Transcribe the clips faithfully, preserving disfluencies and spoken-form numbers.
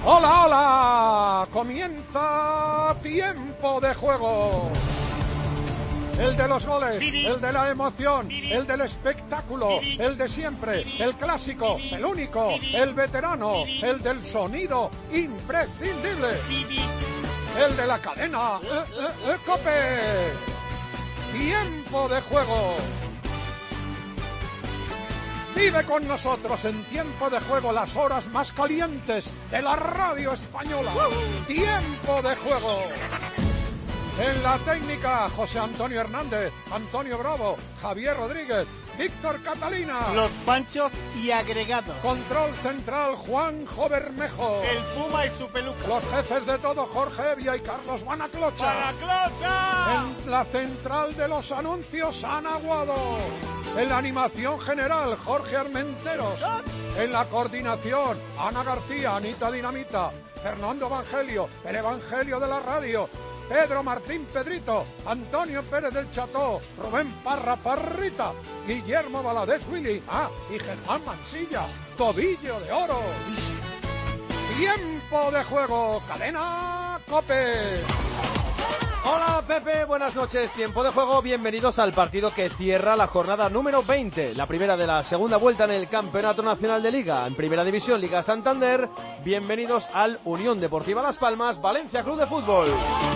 ¡Hola, hola! Comienza Tiempo de Juego. El de los goles, el de la emoción, el del espectáculo, el de siempre, el clásico, el único, el veterano, el del sonido imprescindible, el de la cadena eh, eh, eh, COPE. Tiempo de Juego. Vive con nosotros en Tiempo de Juego las horas más calientes de la radio española. Tiempo de Juego. En la técnica, José Antonio Hernández, Antonio Bravo, Javier Rodríguez, Víctor Catalina. Los Panchos y agregados. Control central, Juanjo Bermejo. El Puma y su peluca. Los jefes de todo, Jorge Evia y Carlos Banaclocha. ¡Banaclocha! En la central de los anuncios, Ana Guado. En la animación general, Jorge Armenteros. En la coordinación, Ana García, Anita Dinamita, Fernando Evangelio, el Evangelio de la radio, Pedro Martín Pedrito, Antonio Pérez del Cható, Rubén Parra Parrita, Guillermo Valadez Willy, ah, y Germán Mansilla, Tobillo de Oro. Tiempo de Juego, cadena COPE. Hola Pepe, buenas noches, Tiempo de Juego, bienvenidos al partido que cierra la jornada número veinte, la primera de la segunda vuelta en el Campeonato Nacional de Liga, en Primera División, Liga Santander. Bienvenidos al Unión Deportiva Las Palmas, Valencia Club de Fútbol.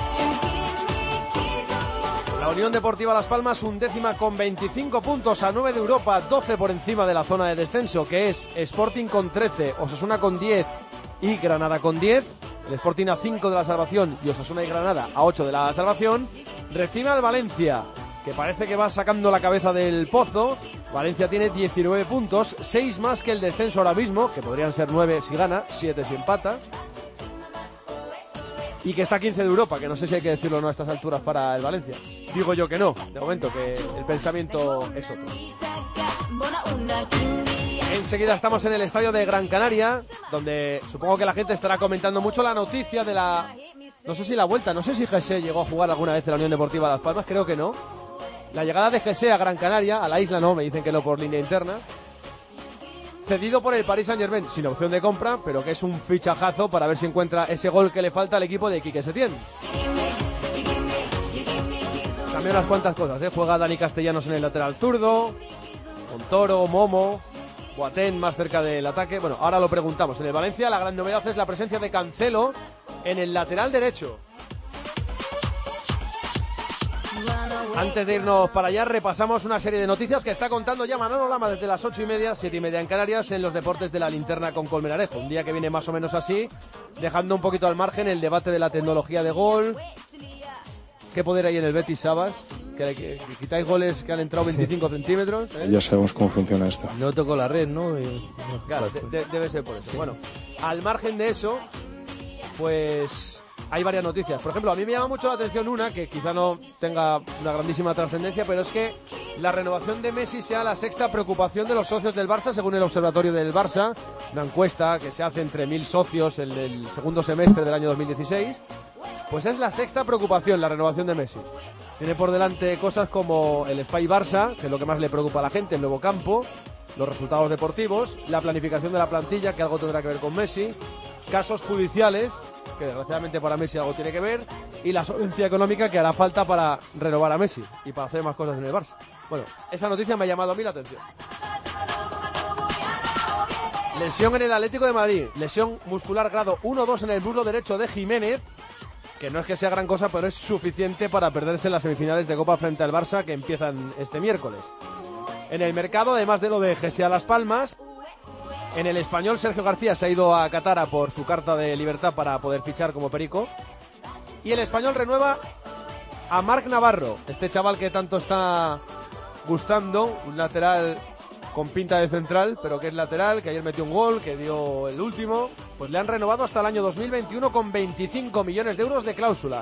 La Unión Deportiva Las Palmas, undécima con veinticinco puntos, a nueve de Europa, doce por encima de la zona de descenso, que es Sporting con trece, Osasuna con diez y Granada con diez. El Sporting a cinco de la salvación y Osasuna y Granada a ocho de la salvación. Recibe al Valencia, que parece que va sacando la cabeza del pozo. Valencia tiene diecinueve puntos, seis más que el descenso ahora mismo, que podrían ser nueve si gana, siete si empata. Y que está a quince de Europa, que no sé si hay que decirlo o no a estas alturas para el Valencia. Digo yo que no, de momento, que el pensamiento es otro. Enseguida estamos en el estadio de Gran Canaria, donde supongo que la gente estará comentando mucho la noticia de la... No sé si la vuelta, no sé si Jesse llegó a jugar alguna vez en la Unión Deportiva Las Palmas, creo que no. La llegada de Jesse a Gran Canaria, a la isla no, me dicen que no por línea interna. Cedido por el Paris Saint-Germain, sin opción de compra, pero que es un fichajazo para ver si encuentra ese gol que le falta al equipo de Quique Setién. También unas cuantas cosas, ¿eh? Juega Dani Castellanos en el lateral zurdo, Montoro, Momo, Boateng más cerca del ataque. Bueno, ahora lo preguntamos. En el Valencia la gran novedad es la presencia de Cancelo en el lateral derecho. Antes de irnos para allá, repasamos una serie de noticias que está contando ya Manolo Lama desde las ocho y media, siete y media en Canarias, en los deportes de la linterna con Colmenarejo. Un día que viene más o menos así, dejando un poquito al margen el debate de la tecnología de gol. ¿Qué poder hay en el Betis, Sabas? Que, que, que quitáis goles que han entrado veinticinco sí. centímetros. ¿eh? Ya sabemos cómo funciona esto. No tocó la red, ¿no? Y... Claro, de, de, debe ser por eso. Bueno, al margen de eso, pues hay varias noticias. Por ejemplo, a mí me llama mucho la atención una, que quizá no tenga una grandísima trascendencia, pero es que la renovación de Messi sea la sexta preocupación de los socios del Barça, según el Observatorio del Barça, una encuesta que se hace entre mil socios en el segundo semestre del año dos mil dieciséis. Pues es la sexta preocupación, la renovación de Messi. Tiene por delante cosas como el Spy Barça, que es lo que más le preocupa a la gente, el nuevo campo, los resultados deportivos, la planificación de la plantilla, que algo tendrá que ver con Messi, casos judiciales, que desgraciadamente para Messi algo tiene que ver, y la solvencia económica que hará falta para renovar a Messi y para hacer más cosas en el Barça. Bueno, esa noticia me ha llamado a mí la atención. Lesión en el Atlético de Madrid, lesión muscular grado uno dos en el muslo derecho de Jiménez, que no es que sea gran cosa, pero es suficiente para perderse en las semifinales de Copa frente al Barça, que empiezan este miércoles. En el mercado, además de lo de Jesse a Las Palmas, en el Español Sergio García se ha ido a Qatar por su carta de libertad para poder fichar como Perico. Y el Español renueva a Marc Navarro, este chaval que tanto está gustando, un lateral con pinta de central, pero que es lateral, que ayer metió un gol, que dio el último. Pues le han renovado hasta el año dos mil veintiuno con veinticinco millones de euros de cláusula.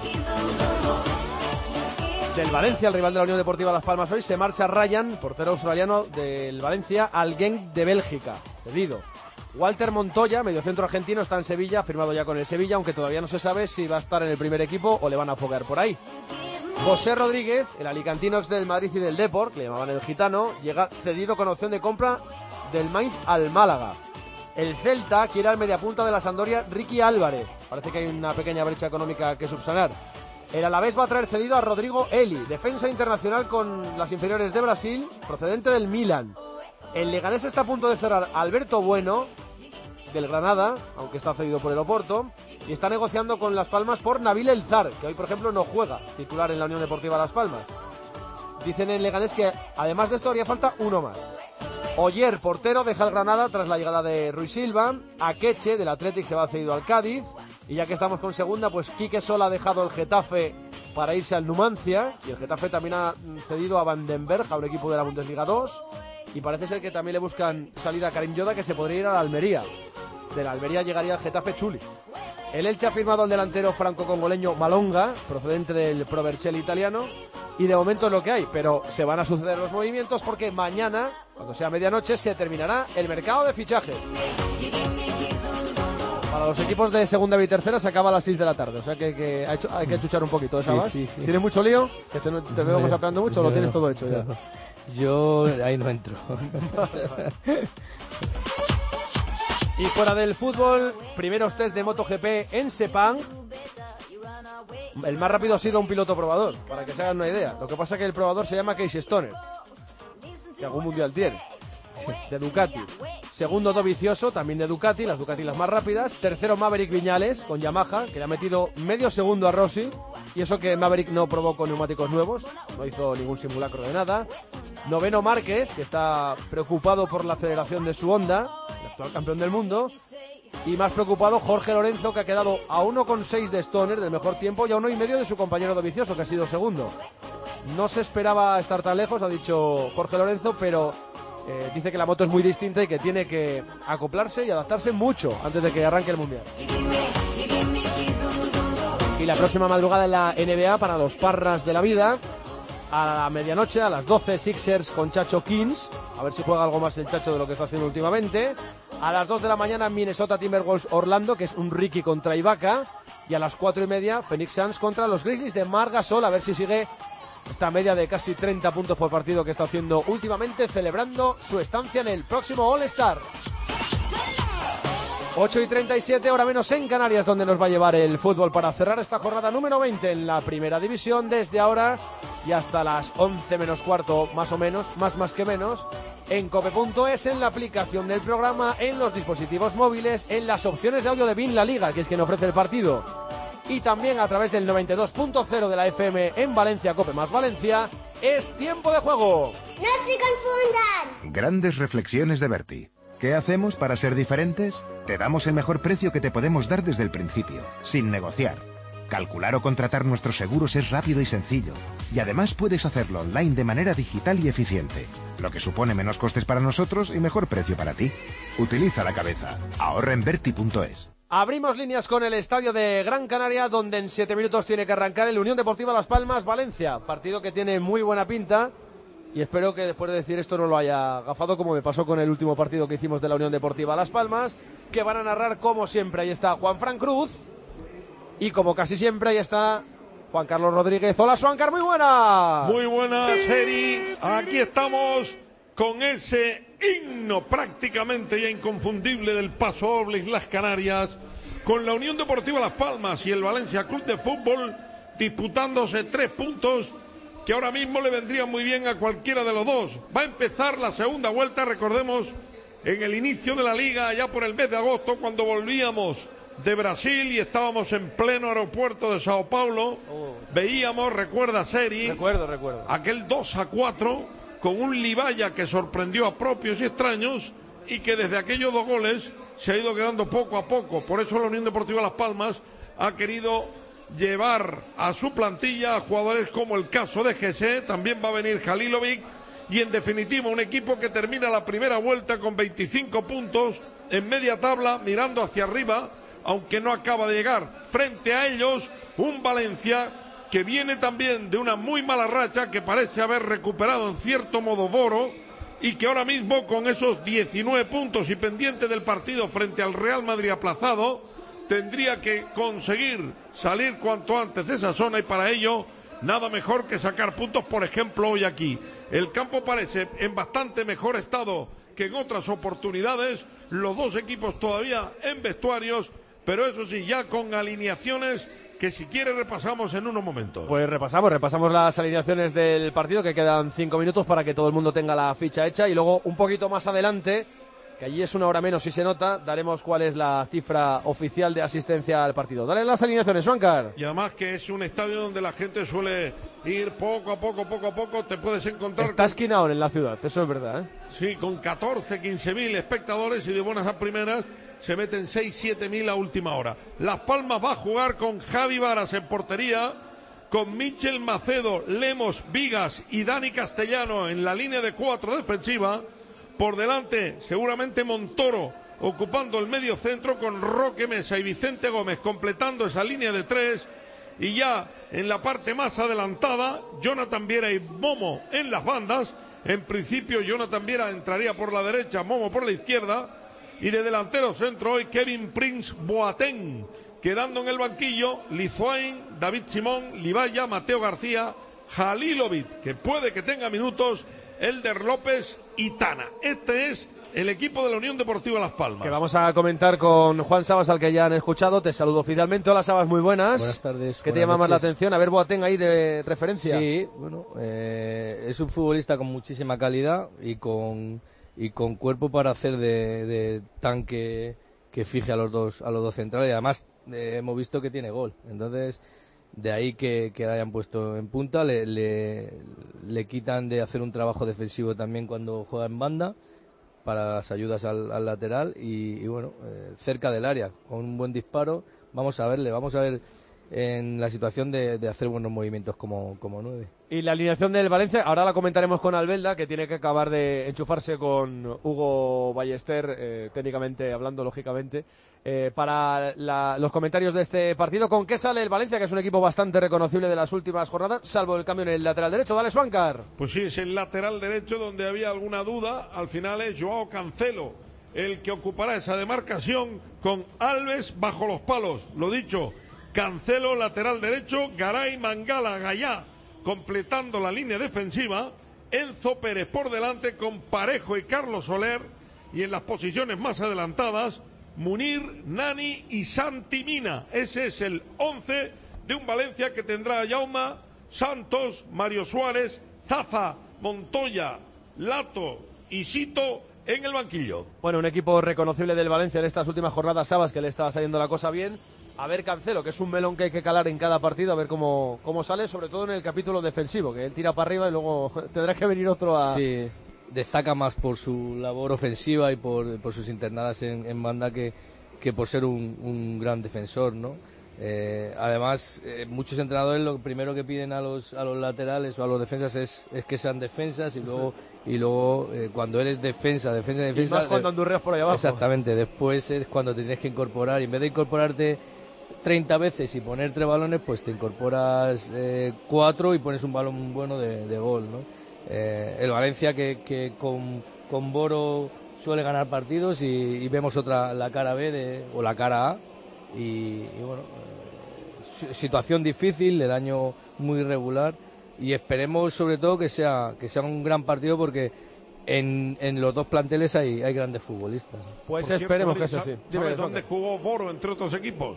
Del Valencia, el rival de la Unión Deportiva Las Palmas hoy, se marcha Ryan, portero australiano del Valencia, al Genk de Bélgica, cedido. Walter Montoya, mediocentro argentino, está en Sevilla, firmado ya con el Sevilla, aunque todavía no se sabe si va a estar en el primer equipo o le van a foguear por ahí. José Rodríguez, el alicantino ex del Madrid y del Depor, que le llamaban el gitano, llega cedido con opción de compra del Mainz al Málaga. El Celta quiere al mediapunta de la Sampdoria, Ricky Álvarez. Parece que hay una pequeña brecha económica que subsanar. El Alavés va a traer cedido a Rodrigo Eli, defensa internacional con las inferiores de Brasil, procedente del Milan. El Leganés está a punto de cerrar a Alberto Bueno, del Granada, aunque está cedido por el Oporto, y está negociando con Las Palmas por Nabil Elzar, que hoy, por ejemplo, no juega, titular en la Unión Deportiva Las Palmas. Dicen en Leganés que, además de esto, haría falta uno más. Oyer, portero, deja el Granada tras la llegada de Rui Silva. Akeche, del Athletic, se va cedido al Cádiz. Y ya que estamos con segunda, pues Quique Sola ha dejado el Getafe para irse al Numancia. Y el Getafe también ha cedido a Vandenberg, a un equipo de la Bundesliga dos. Y parece ser que también le buscan salir a Karim Yoda, que se podría ir a la Almería. De la Almería llegaría el Getafe Chuli. El Elche ha firmado al delantero franco-congoleño Malonga, procedente del Pro Vercelli italiano. Y de momento es lo que hay, pero se van a suceder los movimientos porque mañana, cuando sea medianoche, se terminará el mercado de fichajes. Para los equipos de segunda y tercera se acaba a las seis de la tarde, o sea que, que hay, hay que chuchar un poquito de esa. Sí, sí, sí. ¿Tienes mucho lío? ¿Que te, te veo sapeando mucho o lo tienes todo hecho ya? Yo ahí no entro. Vale, vale. Y fuera del fútbol, primeros test de MotoGP en Sepang. El más rápido ha sido un piloto probador, para que se hagan una idea. Lo que pasa es que el probador se llama Casey Stoner, que algún mundial tiene, de Ducati. Segundo Dovizioso, también de Ducati, las Ducati las más rápidas. Tercero Maverick Viñales, con Yamaha, que le ha metido medio segundo a Rossi. Y eso que Maverick no probó con neumáticos nuevos, no hizo ningún simulacro de nada. Noveno Márquez, que está preocupado por la aceleración de su Honda, el actual campeón del mundo. Y más preocupado Jorge Lorenzo, que ha quedado a uno coma seis de Stoner, del mejor tiempo, y a uno y medio de su compañero Dovizioso, que ha sido segundo. No se esperaba estar tan lejos, ha dicho Jorge Lorenzo, pero eh, dice que la moto es muy distinta y que tiene que acoplarse y adaptarse mucho antes de que arranque el Mundial. Y la próxima madrugada en la N B A para los Parras de la vida. A la medianoche, a las doce, Sixers con Chacho Kings. A ver si juega algo más el Chacho de lo que está haciendo últimamente. A las dos de la mañana, Minnesota Timberwolves Orlando, que es un Ricky contra Ibaka. Y a las cuatro y media, Phoenix Suns contra los Grizzlies de Marc Gasol. A ver si sigue esta media de casi treinta puntos por partido que está haciendo últimamente, celebrando su estancia en el próximo All-Star. ocho y treinta y siete, hora menos en Canarias, donde nos va a llevar el fútbol para cerrar esta jornada número veinte en la primera división, desde ahora y hasta las once menos cuarto, más o menos, más más que menos, en cope punto es, en la aplicación del programa, en los dispositivos móviles, en las opciones de audio de BIN La Liga, que es quien ofrece el partido, y también a través del noventa y dos punto cero de la F M en Valencia, Cope más Valencia. Es tiempo de juego. ¡No se confundan! Grandes reflexiones de Berti. ¿Qué hacemos para ser diferentes? Te damos el mejor precio que te podemos dar desde el principio, sin negociar. Calcular o contratar nuestros seguros es rápido y sencillo. Y además puedes hacerlo online de manera digital y eficiente, lo que supone menos costes para nosotros y mejor precio para ti. Utiliza la cabeza. Ahorra en Berti punto es. Abrimos líneas con el estadio de Gran Canaria, donde en siete minutos tiene que arrancar el Unión Deportiva Las Palmas Valencia. Partido que tiene muy buena pinta. Y espero que después de decir esto no lo haya gafado, como me pasó con el último partido que hicimos de la Unión Deportiva Las Palmas, que van a narrar como siempre. Ahí está Juanfran Cruz. Y como casi siempre, ahí está Juan Carlos Rodríguez. Hola, Juancar, muy buena. Muy buena, Seri. Aquí estamos con ese himno prácticamente ya inconfundible del Paso Doble Islas Canarias, con la Unión Deportiva Las Palmas y el Valencia Club de Fútbol disputándose tres puntos que ahora mismo le vendrían muy bien a cualquiera de los dos. Va a empezar la segunda vuelta, recordemos, en el inicio de la liga, allá por el mes de agosto, cuando volvíamos de Brasil y estábamos en pleno aeropuerto de Sao Paulo. Oh. Veíamos, recuerda, Seri, recuerdo, recuerdo, aquel dos a cuatro con un Libaya que sorprendió a propios y extraños y que desde aquellos dos goles se ha ido quedando poco a poco. Por eso la Unión Deportiva Las Palmas ha querido llevar a su plantilla a jugadores como el caso de Gese, también va a venir Halilovic, y en definitiva un equipo que termina la primera vuelta con veinticinco puntos en media tabla, mirando hacia arriba, aunque no acaba de llegar. Frente a ellos un Valencia que viene también de una muy mala racha, que parece haber recuperado en cierto modo Boro, y que ahora mismo con esos diecinueve puntos y pendiente del partido frente al Real Madrid aplazado, tendría que conseguir salir cuanto antes de esa zona, y para ello nada mejor que sacar puntos, por ejemplo, hoy aquí. El campo parece en bastante mejor estado que en otras oportunidades, los dos equipos todavía en vestuarios, pero eso sí, ya con alineaciones que si quiere repasamos en unos momentos. Pues repasamos, repasamos las alineaciones del partido, que quedan cinco minutos para que todo el mundo tenga la ficha hecha, y luego un poquito más adelante, que allí es una hora menos si se nota, daremos cuál es la cifra oficial de asistencia al partido. Dale las alineaciones, Juancar. Y además que es un estadio donde la gente suele ir poco a poco, poco a poco, te puedes encontrar... Está con... esquinado en la ciudad, eso es verdad, ¿eh? Sí, con catorce, quince mil espectadores y de buenas a primeras se meten seis, siete mil a última hora. Las Palmas va a jugar con Javi Varas en portería, con Michel Macedo, Lemos, Vigas y Dani Castellano en la línea de cuatro defensiva. Por delante, seguramente Montoro ocupando el medio centro, con Roque Mesa y Vicente Gómez completando esa línea de tres. Y ya en la parte más adelantada, Jonathan Viera y Momo en las bandas. En principio, Jonathan Viera entraría por la derecha, Momo por la izquierda. Y de delantero centro hoy Kevin Prince Boateng, quedando en el banquillo Lizuain, David Simón, Libaya, Mateo García, Halilovic, que puede que tenga minutos, Elder López y Tana. Este es el equipo de la Unión Deportiva Las Palmas. Que vamos a comentar con Juan Sabas, al que ya han escuchado. Te saludo oficialmente. Hola, Sabas, muy buenas. Buenas tardes. ¿Qué te llama más la atención? A ver, Boateng ahí de referencia. Sí, bueno, eh, es un futbolista con muchísima calidad y con y con cuerpo para hacer de, de tanque que fije a los dos a los dos centrales. Y además eh, hemos visto que tiene gol. Entonces, de ahí que, que la hayan puesto en punta. Le, le, le quitan de hacer un trabajo defensivo también cuando juega en banda, para las ayudas al, al lateral y, y bueno, eh, cerca del área, con un buen disparo. Vamos a verle, vamos a ver en la situación de, de hacer buenos movimientos como, como nueve. Y la alineación del Valencia, ahora la comentaremos con Albelda, que tiene que acabar de enchufarse con Hugo Ballester, eh, técnicamente hablando, lógicamente, eh, para la, los comentarios de este partido. ¿Con qué sale el Valencia, que es un equipo bastante reconocible de las últimas jornadas, salvo el cambio en el lateral derecho? Dale, Suáncar. Pues sí, es el lateral derecho donde había alguna duda. Al final es Joao Cancelo el que ocupará esa demarcación, con Alves bajo los palos. Lo dicho, Cancelo lateral derecho, Garay, Mangala, Gallá completando la línea defensiva, Enzo Pérez por delante con Parejo y Carlos Soler, y en las posiciones más adelantadas Munir, Nani y Santi Mina. Ese es el once de un Valencia que tendrá a Jauma, Santos, Mario Suárez, Zaza, Montoya, Lato y Sito en el banquillo. Bueno, un equipo reconocible del Valencia en estas últimas jornadas, Sabas, que le estaba saliendo la cosa bien. A ver Cancelo, que es un melón que hay que calar en cada partido, a ver cómo, cómo sale, sobre todo en el capítulo defensivo, que él tira para arriba y luego tendrá que venir otro a... Sí, destaca más por su labor ofensiva y por, por sus internadas en, en banda que, que por ser un, un gran defensor, ¿no? Eh, además, eh, muchos entrenadores lo primero que piden a los, a los laterales o a los defensas es, es que sean defensas, y luego, y luego eh, cuando eres defensa, defensa, defensa... Y más cuando andurreas por ahí abajo. Exactamente, después es cuando te tienes que incorporar, y en vez de incorporarte treinta veces y poner tres balones, pues te incorporas eh, cuatro y pones un balón bueno de, de gol, ¿no? Eh, el Valencia que, que con, con Boro suele ganar partidos, y, y vemos otra, la cara B de, o la cara A, y, y bueno, eh, situación difícil, el año muy irregular, y esperemos sobre todo que sea, que sea un gran partido, porque en, en los dos planteles hay, hay grandes futbolistas. Pues Por esperemos cierto, que eso sí. ¿Sabes dónde jugó Boro entre otros equipos?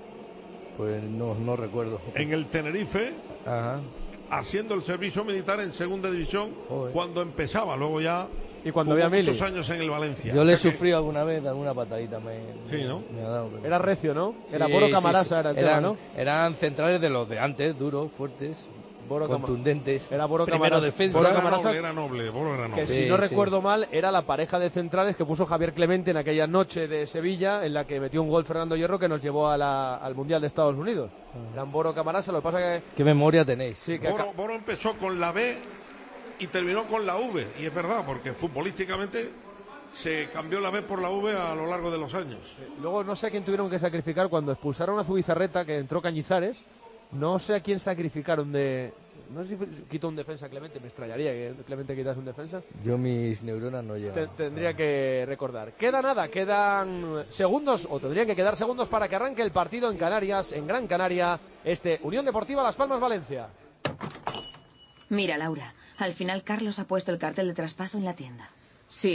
Pues no, no recuerdo. En el Tenerife. Ajá. Haciendo el servicio militar en segunda división. Joder. Cuando empezaba, luego ya y cuando había muchos años en el Valencia. Yo le he o sea sufrido que... alguna vez, alguna patadita me, sí, ¿no? me ha dado. Pero... Era recio, ¿no? Sí, era Boro Camarasa, sí, sí. era el eran, tema, ¿no? Eran centrales de los de antes, duros, fuertes, Boro contundentes. Era Boro Primero Camarasa. defensa. Boro Era Camarasa, noble, era noble, Boro era noble. que Sí, si no sí. recuerdo mal, era la pareja de centrales que puso Javier Clemente en aquella noche de Sevilla, en la que metió un gol Fernando Hierro que nos llevó a la, al Mundial de Estados Unidos. Uh-huh. Eran Boro Camarasa, lo que pasa que... ¿Qué memoria tenéis? Sí, que Boro, acá... Boro empezó con la B y terminó con la V, y es verdad, porque futbolísticamente se cambió la B por la V a lo largo de los años. Luego no sé a quién tuvieron que sacrificar cuando expulsaron a Zubizarreta, que entró Cañizares. No sé a quién sacrificaron de... No sé si quitó un defensa Clemente, me extrañaría que Clemente quitase un defensa. Yo mis neuronas no llegan. Te, tendría que recordar. Queda nada, quedan segundos, o tendrían que quedar segundos para que arranque el partido en Canarias, en Gran Canaria, este Unión Deportiva Las Palmas Valencia. Mira, Laura, al final Carlos ha puesto el cartel de traspaso en la tienda. Sí,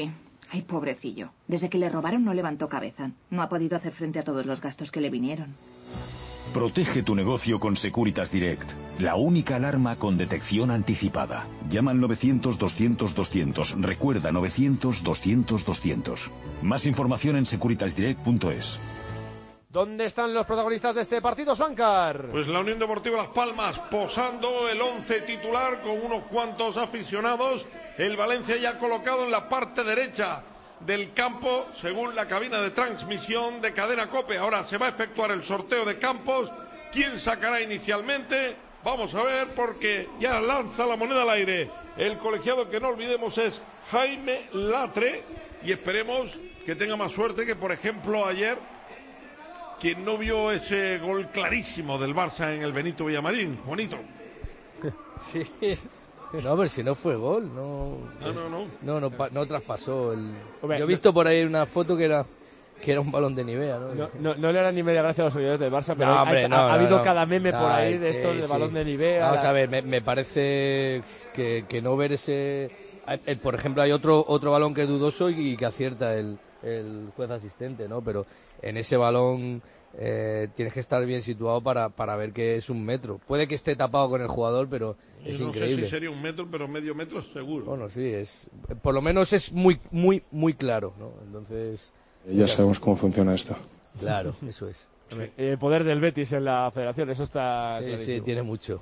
Ay, pobrecillo. Desde que le robaron no levantó cabeza. No ha podido hacer frente a todos los gastos que le vinieron. Protege tu negocio con Securitas Direct, la única alarma con detección anticipada. Llama al novecientos doscientos doscientos. Recuerda novecientos doscientos doscientos. Más información en securitas direct punto es. ¿Dónde están los protagonistas de este partido, Suancar? Pues la Unión Deportiva Las Palmas posando el once titular con unos cuantos aficionados. El Valencia ya colocado en la parte derecha del campo, según la cabina de transmisión de Cadena COPE. Ahora se va a efectuar el sorteo de campos. ¿Quién sacará inicialmente? Vamos a ver, porque ya lanza la moneda al aire el colegiado, que no olvidemos es Jaime Latre, y esperemos que tenga más suerte que, por ejemplo, ayer, quien no vio ese gol clarísimo del Barça en el Benito Villamarín. Juanito. Sí. No, pero si no fue gol, no. No, no, no. No, no, no, no traspasó el. Hombre, Yo he visto por ahí una foto que era que era un balón de Nivea, ¿no? No, no, no le hará ni media gracia a los seguidores del Barça, pero no, hay, hombre, ha, no, ha no, habido no. cada meme No, por ahí de sí, estos de sí. balón de Nivea. Vamos la... a ver, me, me parece que, que no ver ese. El, por ejemplo, hay otro otro balón que es dudoso y, y que acierta el, el juez asistente, ¿no? Pero en ese balón eh, tienes que estar bien situado para, para ver que es un metro. Puede que esté tapado con el jugador, pero es no increíble. sé si sería un metro, pero medio metro seguro. Bueno, sí, es por lo menos es muy muy muy claro, ¿no? Entonces ya sabemos cómo funciona esto. Claro, eso es. El poder del Betis en la federación, eso está Sí, clarísimo. sí, tiene mucho.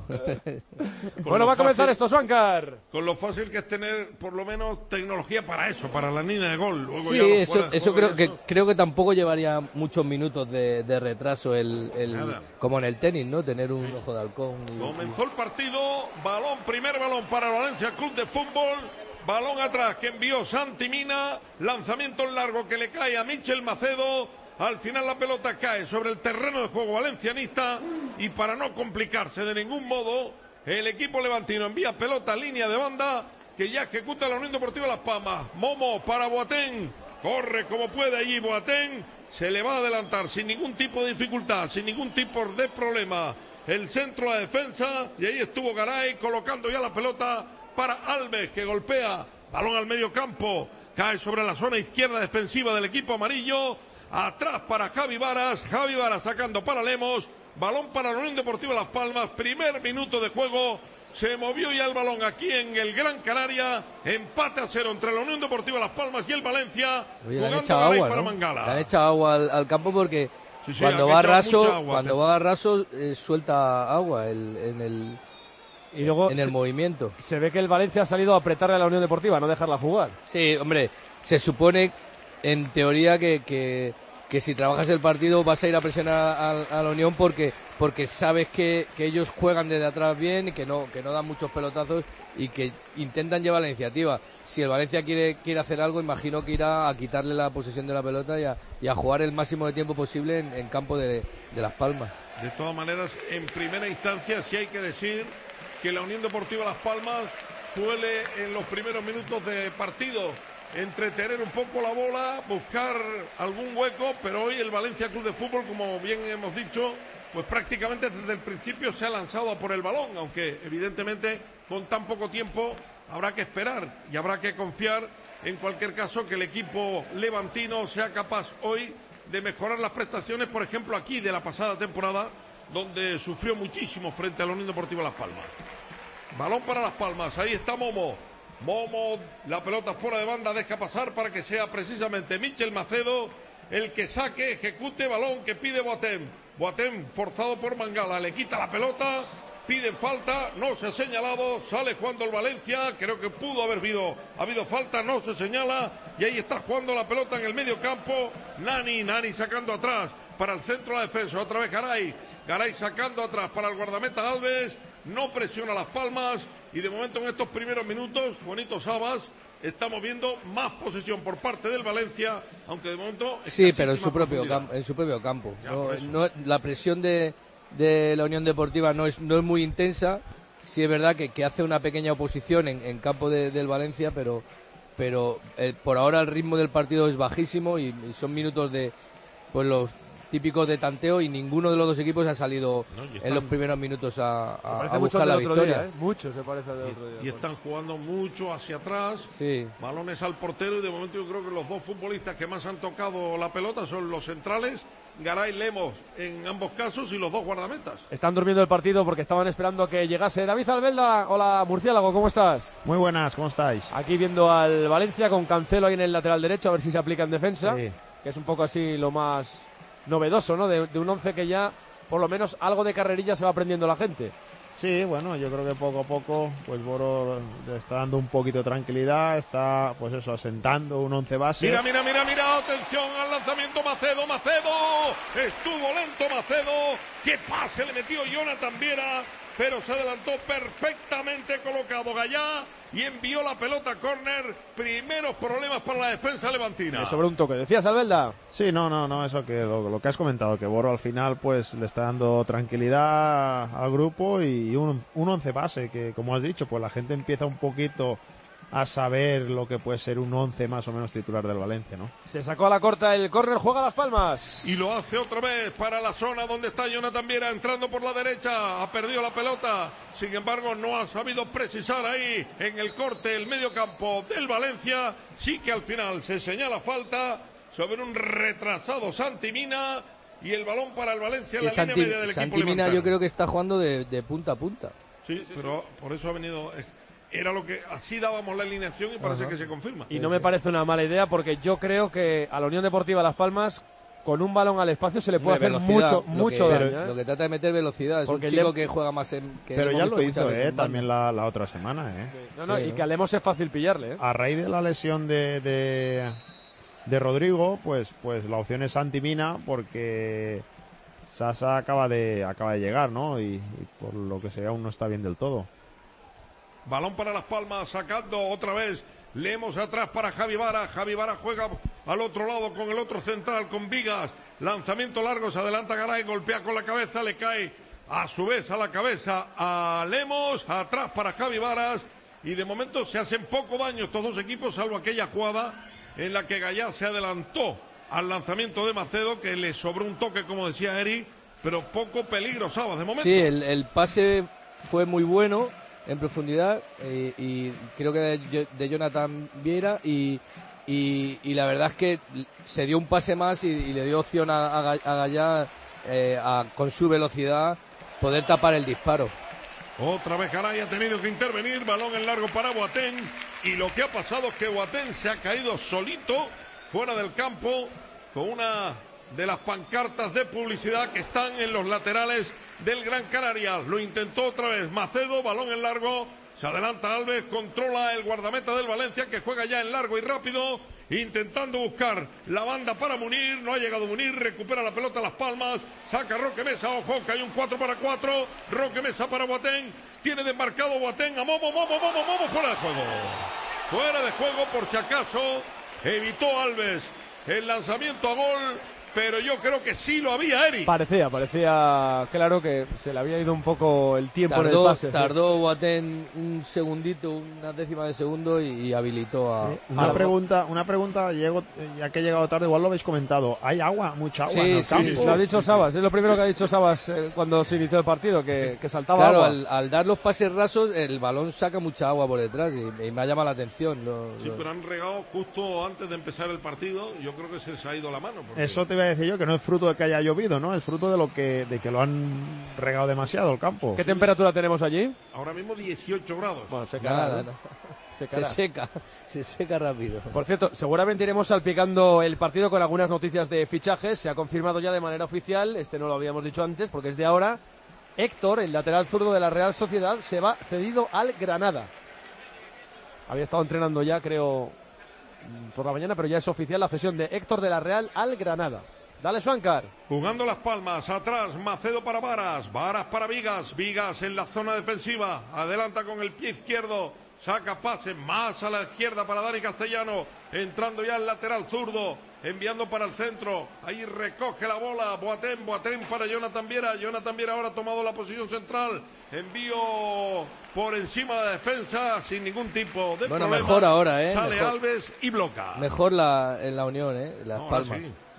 Bueno, va a comenzar esto, Suancar. Con lo fácil que es tener, por lo menos, tecnología para eso, para la línea de gol. Luego Sí, ya los eso, fuera de eso juego creo y que eso. creo que tampoco llevaría muchos minutos de, de retraso el, el Nada. como en el tenis, ¿no? Tener un ojo de halcón. y- Comenzó el partido, balón, primer balón para el Valencia Club de Fútbol, balón atrás que envió Santi Mina, lanzamiento largo que le cae a Michel Macedo, al final la pelota cae sobre el terreno de juego valencianista y para no complicarse de ningún modo, el equipo levantino envía pelota a línea de banda que ya ejecuta la Unión Deportiva Las Palmas. Momo para Boateng, corre como puede allí Boateng, se le va a adelantar sin ningún tipo de dificultad, sin ningún tipo de problema el centro de la defensa, y ahí estuvo Garay colocando ya la pelota para Alves, que golpea, balón al medio campo, cae sobre la zona izquierda defensiva del equipo amarillo, atrás para Javi Varas, Javi Varas sacando para Lemos, balón para la Unión Deportiva Las Palmas, primer minuto de juego, se movió ya el balón aquí en el Gran Canaria, empate a cero entre la Unión Deportiva Las Palmas y el Valencia, Oye, le han jugando echado Garay agua, para ¿no? Mangala. Le han echado agua al, al campo porque Sí, sí, cuando han va echado raso, mucha agua. cuando va raso eh, suelta agua el, en el Y luego en el se, movimiento. se ve que el Valencia ha salido a apretarle a la Unión Deportiva, no dejarla jugar. Sí, hombre, se supone en teoría que, que, que si trabajas el partido vas a ir a presionar a, a la Unión porque porque sabes que, que ellos juegan desde atrás bien y que no que no dan muchos pelotazos y que intentan llevar la iniciativa. Si el Valencia quiere quiere hacer algo, imagino que irá a quitarle la posesión de la pelota y a, y a jugar el máximo de tiempo posible en, en campo de, de Las Palmas. De todas maneras, en primera instancia sí hay que decir que la Unión Deportiva Las Palmas suele en los primeros minutos de partido entretener un poco la bola, buscar algún hueco, pero hoy el Valencia Club de Fútbol, como bien hemos dicho, pues prácticamente desde el principio se ha lanzado a por el balón, aunque evidentemente con tan poco tiempo habrá que esperar y habrá que confiar en cualquier caso que el equipo levantino sea capaz hoy de mejorar las prestaciones, por ejemplo aquí de la pasada temporada, donde sufrió muchísimo frente a la Unión Deportiva Las Palmas. Balón para Las Palmas, ahí está Momo. Momo, la pelota fuera de banda, deja pasar para que sea precisamente Michel Macedo el que saque, ejecute, balón que pide Boateng. Boateng forzado por Mangala, le quita la pelota, pide falta, no se ha señalado, sale jugando el Valencia, creo que pudo haber habido, ha habido falta, no se señala, y ahí está jugando la pelota en el medio campo, Nani, Nani sacando atrás para el centro de la defensa, otra vez Garay, Garay sacando atrás para el guardameta Alves, no presiona Las Palmas, y de momento en estos primeros minutos, Juanito Sabas, estamos viendo más posesión por parte del Valencia, aunque de momento... Sí, pero en su propio campo, en su propio campo. Ya, No, por eso. no, la presión de, de la Unión Deportiva no es no es muy intensa. Sí es verdad que, que hace una pequeña oposición en, en campo de, del Valencia, pero pero eh, por ahora el ritmo del partido es bajísimo y, y son minutos de pues los típicos de tanteo y ninguno de los dos equipos ha salido No, y en están- los primeros minutos a, a- parece a mucho buscar la del otro victoria. día, ¿eh? Mucho se parece al del otro día. Y están jugando mucho hacia atrás, Sí. balones al portero, y de momento yo creo que los dos futbolistas que más han tocado la pelota son los centrales, Garay, Lemos en ambos casos, y los dos guardametas. Están durmiendo el partido porque estaban esperando que llegase David Albelda. Hola, Murciélago, ¿cómo estás? Muy buenas, ¿cómo estáis? Aquí viendo al Valencia con Cancelo ahí en el lateral derecho, a ver si se aplica en defensa, Sí. que es un poco así lo más novedoso, ¿no? De, de un once que ya, por lo menos, algo de carrerilla se va aprendiendo la gente. Sí, bueno, yo creo que poco a poco, pues Boro le está dando un poquito de tranquilidad, está, pues eso, asentando un once base. Mira, mira, mira, mira, atención al lanzamiento, Macedo, Macedo, estuvo lento Macedo, qué pase le metió Jonathan Viera, pero se adelantó perfectamente colocado Gallá y envió la pelota a córner. Primeros problemas para la defensa levantina. Le sobró un toque. ¿Decías, Albelda? Sí, no, no, no, eso que lo, lo que has comentado, que Boro al final pues le está dando tranquilidad al grupo y un, un once base que, como has dicho, pues la gente empieza un poquito a saber lo que puede ser un once más o menos titular del Valencia, ¿no? Se sacó a la corta el córner, juega Las Palmas. Y lo hace otra vez para la zona donde está Jonathan Viera, entrando por la derecha, ha perdido la pelota, sin embargo no ha sabido precisar ahí en el corte el medio campo del Valencia. Sí que al final se señala falta sobre un retrasado Santi Mina y el balón para el Valencia en Y la Santi, línea media del equipo Santi Mina levantano. yo creo que está jugando de, de punta a punta. Sí, pero por eso ha venido... Era lo que así dábamos la alineación y parece Ajá. que se confirma. Y no me parece una mala idea porque yo creo que a la Unión Deportiva Las Palmas, con un balón al espacio, se le puede Hombre, hacer velocidad, mucho, lo mucho que, daño. ¿eh? Lo que trata de meter velocidad. Es Porque un chico le- que juega más en... Que Pero hemos ya visto lo muchas hizo, veces eh, en Banda. también la, la otra semana, eh. No, no, Sí, y ¿no? que a Lemos es fácil pillarle, ¿eh? A raíz de la lesión de, de, de Rodrigo, pues, pues la opción es Santi Mina porque Sasa acaba de, acaba de llegar, ¿no? Y, y por lo que sea aún no está bien del todo. Balón para Las Palmas, sacando otra vez. Leemos atrás para Javi Vara. Javi Vara juega al otro lado con el otro central, con Vigas. Lanzamiento largo, se adelanta Garay, golpea con la cabeza, le cae a su vez a la cabeza a Lemos. Atrás para Javi Varas. Y de momento se hacen poco daño estos dos equipos, salvo aquella jugada en la que Gallá se adelantó al lanzamiento de Macedo, que le sobró un toque, como decía Eri, pero poco peligro, Sabas, de momento. Sí, el, el pase fue muy bueno en profundidad eh, y creo que de, de Jonathan Viera y, y, y la verdad es que se dio un pase más y, y le dio opción a, a, a Gallá eh, a, con su velocidad poder tapar el disparo. Otra vez Garay ha tenido que intervenir, balón en largo para Boateng, y lo que ha pasado es que Boateng se ha caído solito fuera del campo con una de las pancartas de publicidad que están en los laterales del Gran Canaria. Lo intentó otra vez Macedo, balón en largo, se adelanta Alves, controla el guardameta del Valencia que juega ya en largo y rápido, intentando buscar la banda para Munir, no ha llegado Munir, recupera la pelota Las Palmas, saca Roque Mesa, ojo que hay un cuatro para cuatro, Roque Mesa para Boateng, tiene desmarcado Boateng a Momo, Momo, Momo, Momo, fuera de juego, fuera de juego por si acaso, evitó Alves el lanzamiento a gol, pero yo creo que sí lo había, Eri. Parecía, parecía claro que se le había ido un poco el tiempo Tardó, en el pase. tardó Boateng un segundito, una décima de segundo y, y habilitó a... Una a- pregunta, una pregunta, llego, ya que he llegado tarde, igual lo habéis comentado. ¿Hay agua? ¿Mucha agua Sí, en el sí, campo? Sí, lo ha dicho Sabas, es lo primero que ha dicho Sabas eh, cuando se inició el partido, que, que saltaba Claro, agua. al, al dar los pases rasos, el balón saca mucha agua por detrás y, y me ha llamado la atención. Lo- Sí, lo- pero han regado justo antes de empezar el partido, yo creo que se les ha ido la mano. porque- Eso te iba a decir yo, que no es fruto de que haya llovido, ¿no? Es fruto de lo que, de que lo han regado demasiado el campo. ¿Qué temperatura tenemos allí? Ahora mismo dieciocho grados. Bueno, se Nada, caerá, ¿no? nada. Se Se caerá. seca, se seca rápido. Por cierto, seguramente iremos salpicando el partido con algunas noticias de fichajes. Se ha confirmado ya de manera oficial, este no lo habíamos dicho antes porque es de ahora. Héctor, el lateral zurdo de la Real Sociedad, se va cedido al Granada. Había estado entrenando ya, creo, por la mañana, pero ya es oficial la cesión de Héctor de la Real al Granada. Dale, Suáncar. Jugando Las Palmas, atrás, Macedo para Varas, Varas para Vigas, Vigas en la zona defensiva, adelanta con el pie izquierdo, saca pase más a la izquierda para Dani Castellano, entrando ya al lateral zurdo, enviando para el centro, ahí recoge la bola, Boateng, Boateng para Jonathan Viera, Jonathan Viera ahora ha tomado la posición central, envío por encima de la defensa, sin ningún tipo de Bueno, problema. mejor ahora, ¿eh? Sale Mejor. Alves y bloca. Mejor la, en la Unión, ¿eh? Las Ahora Palmas. sí.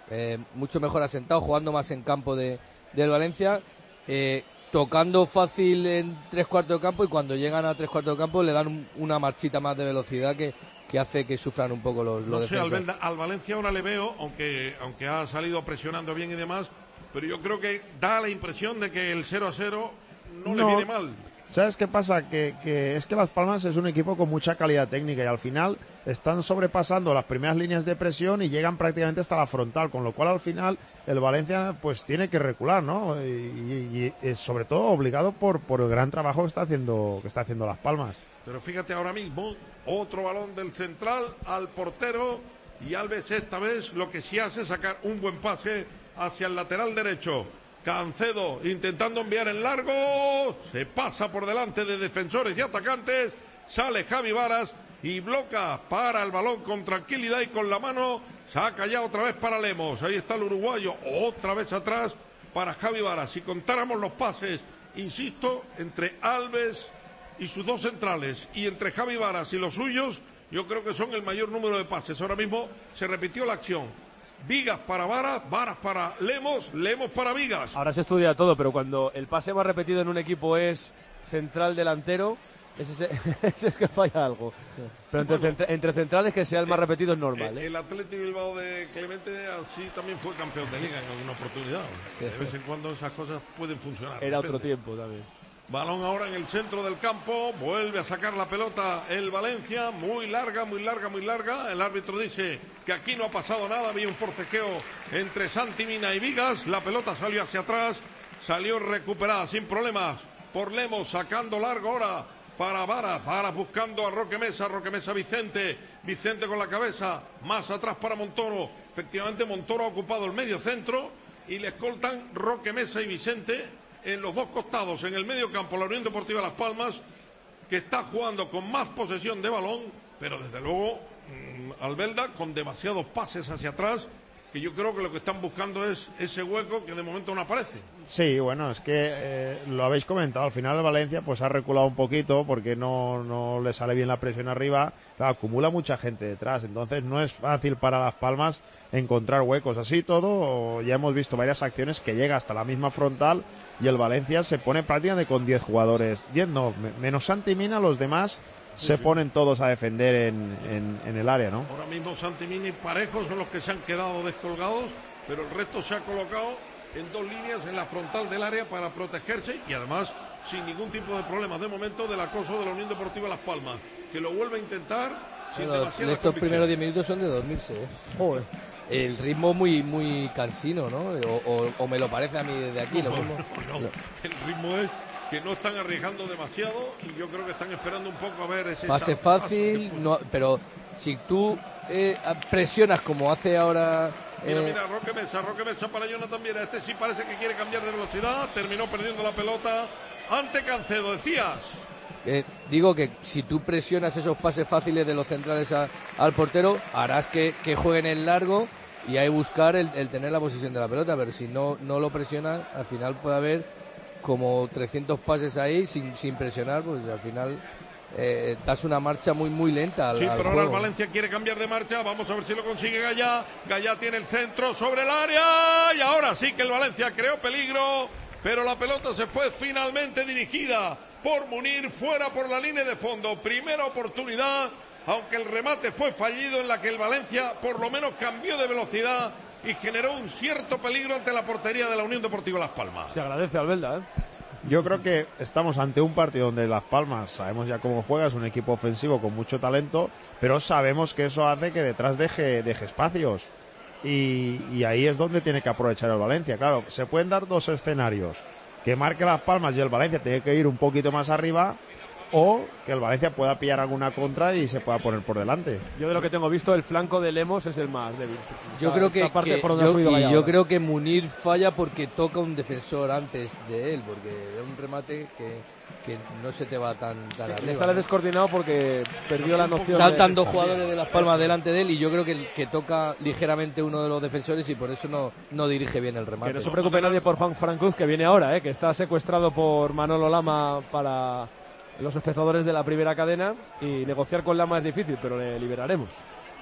eh, mucho mejor asentado, jugando más en campo de del Valencia, eh, tocando fácil en tres cuartos de campo, y cuando llegan a tres cuartos de campo le dan un, una marchita más de velocidad que, que hace que sufran un poco los, los no sé, defensas. al, Belda, al Valencia ahora le veo, aunque, aunque ha salido presionando bien y demás, pero yo creo que da la impresión de que el cero a cero no, no le viene mal. ¿Sabes qué pasa? Que, que es que Las Palmas es un equipo con mucha calidad técnica y al final están sobrepasando las primeras líneas de presión y llegan prácticamente hasta la frontal, con lo cual al final el Valencia pues tiene que recular, ¿no? Y, y, y es sobre todo obligado por, por el gran trabajo que está haciendo que está haciendo Las Palmas. Pero fíjate ahora mismo, otro balón del central al portero, y Alves esta vez lo que sí hace es sacar un buen pase hacia el lateral derecho. Cancedo intentando enviar en largo, se pasa por delante de defensores y atacantes, sale Javi Varas y bloca para el balón con tranquilidad y con la mano, saca ya otra vez para Lemos, ahí está el uruguayo, otra vez atrás para Javi Varas. Si contáramos los pases, insisto, entre Alves y sus dos centrales y entre Javi Varas y los suyos, yo creo que son el mayor número de pases. Ahora mismo se repitió la acción. Vigas para Varas, Varas para Lemos, Lemos para Vigas. Ahora se estudia todo, pero cuando el pase más repetido en un equipo es central delantero, ese es el que falla algo. Sí. Pero entre, bueno, centra, entre centrales que sea el más repetido es normal. El, ¿eh? el Athletic Bilbao de Clemente así también fue campeón de liga en alguna oportunidad. Sí. De vez en cuando esas cosas pueden funcionar. Era otro tiempo también. Balón ahora en el centro del campo, vuelve a sacar la pelota el Valencia, muy larga, muy larga, muy larga. El árbitro dice que aquí no ha pasado nada, había un forcejeo entre Santi Mina y Vigas, la pelota salió hacia atrás, salió recuperada sin problemas por Lemos, sacando largo ahora para Varas, Varas buscando a Roque Mesa, Roque Mesa Vicente, Vicente con la cabeza, más atrás para Montoro, efectivamente Montoro ha ocupado el medio centro y le escoltan Roque Mesa y Vicente en los dos costados, en el medio campo, la Unión Deportiva Las Palmas, que está jugando con más posesión de balón, pero desde luego mmm, Albelda con demasiados pases hacia atrás, que yo creo que lo que están buscando es ese hueco que de momento no aparece. Sí, bueno, es que eh, lo habéis comentado, al final el Valencia pues ha reculado un poquito porque no, no le sale bien la presión arriba, claro, acumula mucha gente detrás, entonces no es fácil para Las Palmas encontrar huecos. Así todo, ya hemos visto varias acciones que llega hasta la misma frontal y el Valencia se pone prácticamente con diez jugadores, diez no, menos Santi Mina, los demás sí, se sí. ponen todos a defender en, en, en el área, ¿no? Ahora mismo Santi Mina y Parejo son los que se han quedado descolgados, pero el resto se ha colocado en dos líneas en la frontal del área para protegerse y además sin ningún tipo de problemas de momento del acoso de la Unión Deportiva Las Palmas, que lo vuelve a intentar sin bueno, demasiada estos convicción. Primeros diez minutos son de dormirse, ¿eh? Joder. El ritmo muy muy cansino, ¿no? O, o, o me lo parece a mí desde aquí. No, lo mismo. No, no. El ritmo es que no están arriesgando demasiado y yo creo que están esperando un poco a ver ese pase fácil, no, pero si tú eh, presionas como hace ahora. Mira, eh... mira, Roque Mesa, Roque Mesa para Jonathan Viera. Este sí parece que quiere cambiar de velocidad, terminó perdiendo la pelota ante Cancedo, decías. Eh, digo que si tú presionas esos pases fáciles de los centrales a, al portero, harás que, que jueguen el largo y ahí buscar el, el tener la posición de la pelota, pero si no no lo presionan, al final puede haber como trescientos pases ahí sin, sin presionar, pues al final eh, das una marcha muy muy lenta al, sí, al pero juego. Ahora el Valencia quiere cambiar de marcha, vamos a ver si lo consigue Gallá. Gallá tiene el centro sobre el área y ahora sí que el Valencia creó peligro, pero la pelota se fue finalmente dirigida por Munir, fuera por la línea de fondo. Primera oportunidad, aunque el remate fue fallido, en la que el Valencia por lo menos cambió de velocidad y generó un cierto peligro ante la portería de la Unión Deportiva Las Palmas. Se agradece, Albelda, ¿eh? Yo creo que estamos ante un partido donde Las Palmas, sabemos ya cómo juega, es un equipo ofensivo con mucho talento, pero sabemos que eso hace que detrás deje, deje espacios. Y, y ahí es donde tiene que aprovechar el Valencia. Claro, se pueden dar dos escenarios: que marque Las Palmas y el Valencia tiene que ir un poquito más arriba, o que el Valencia pueda pillar alguna contra y se pueda poner por delante. Yo de lo que tengo visto, el flanco de Lemos es el más débil. Yo esa, creo que, parte que por donde yo, ha y yo creo que Munir falla porque toca un defensor antes de él, porque es un remate que, que no se te va tan, tan sí, arriba. Le sale ¿no? descoordinado porque perdió la noción. Saltan de... dos jugadores de Las Palmas delante de él y yo creo que, que toca ligeramente uno de los defensores y por eso no, no dirige bien el remate. Que no se preocupe nadie por Juan Francuz, que viene ahora, ¿eh? Que está secuestrado por Manolo Lama para los espectadores de la primera cadena, y negociar con Lama es difícil, pero le liberaremos.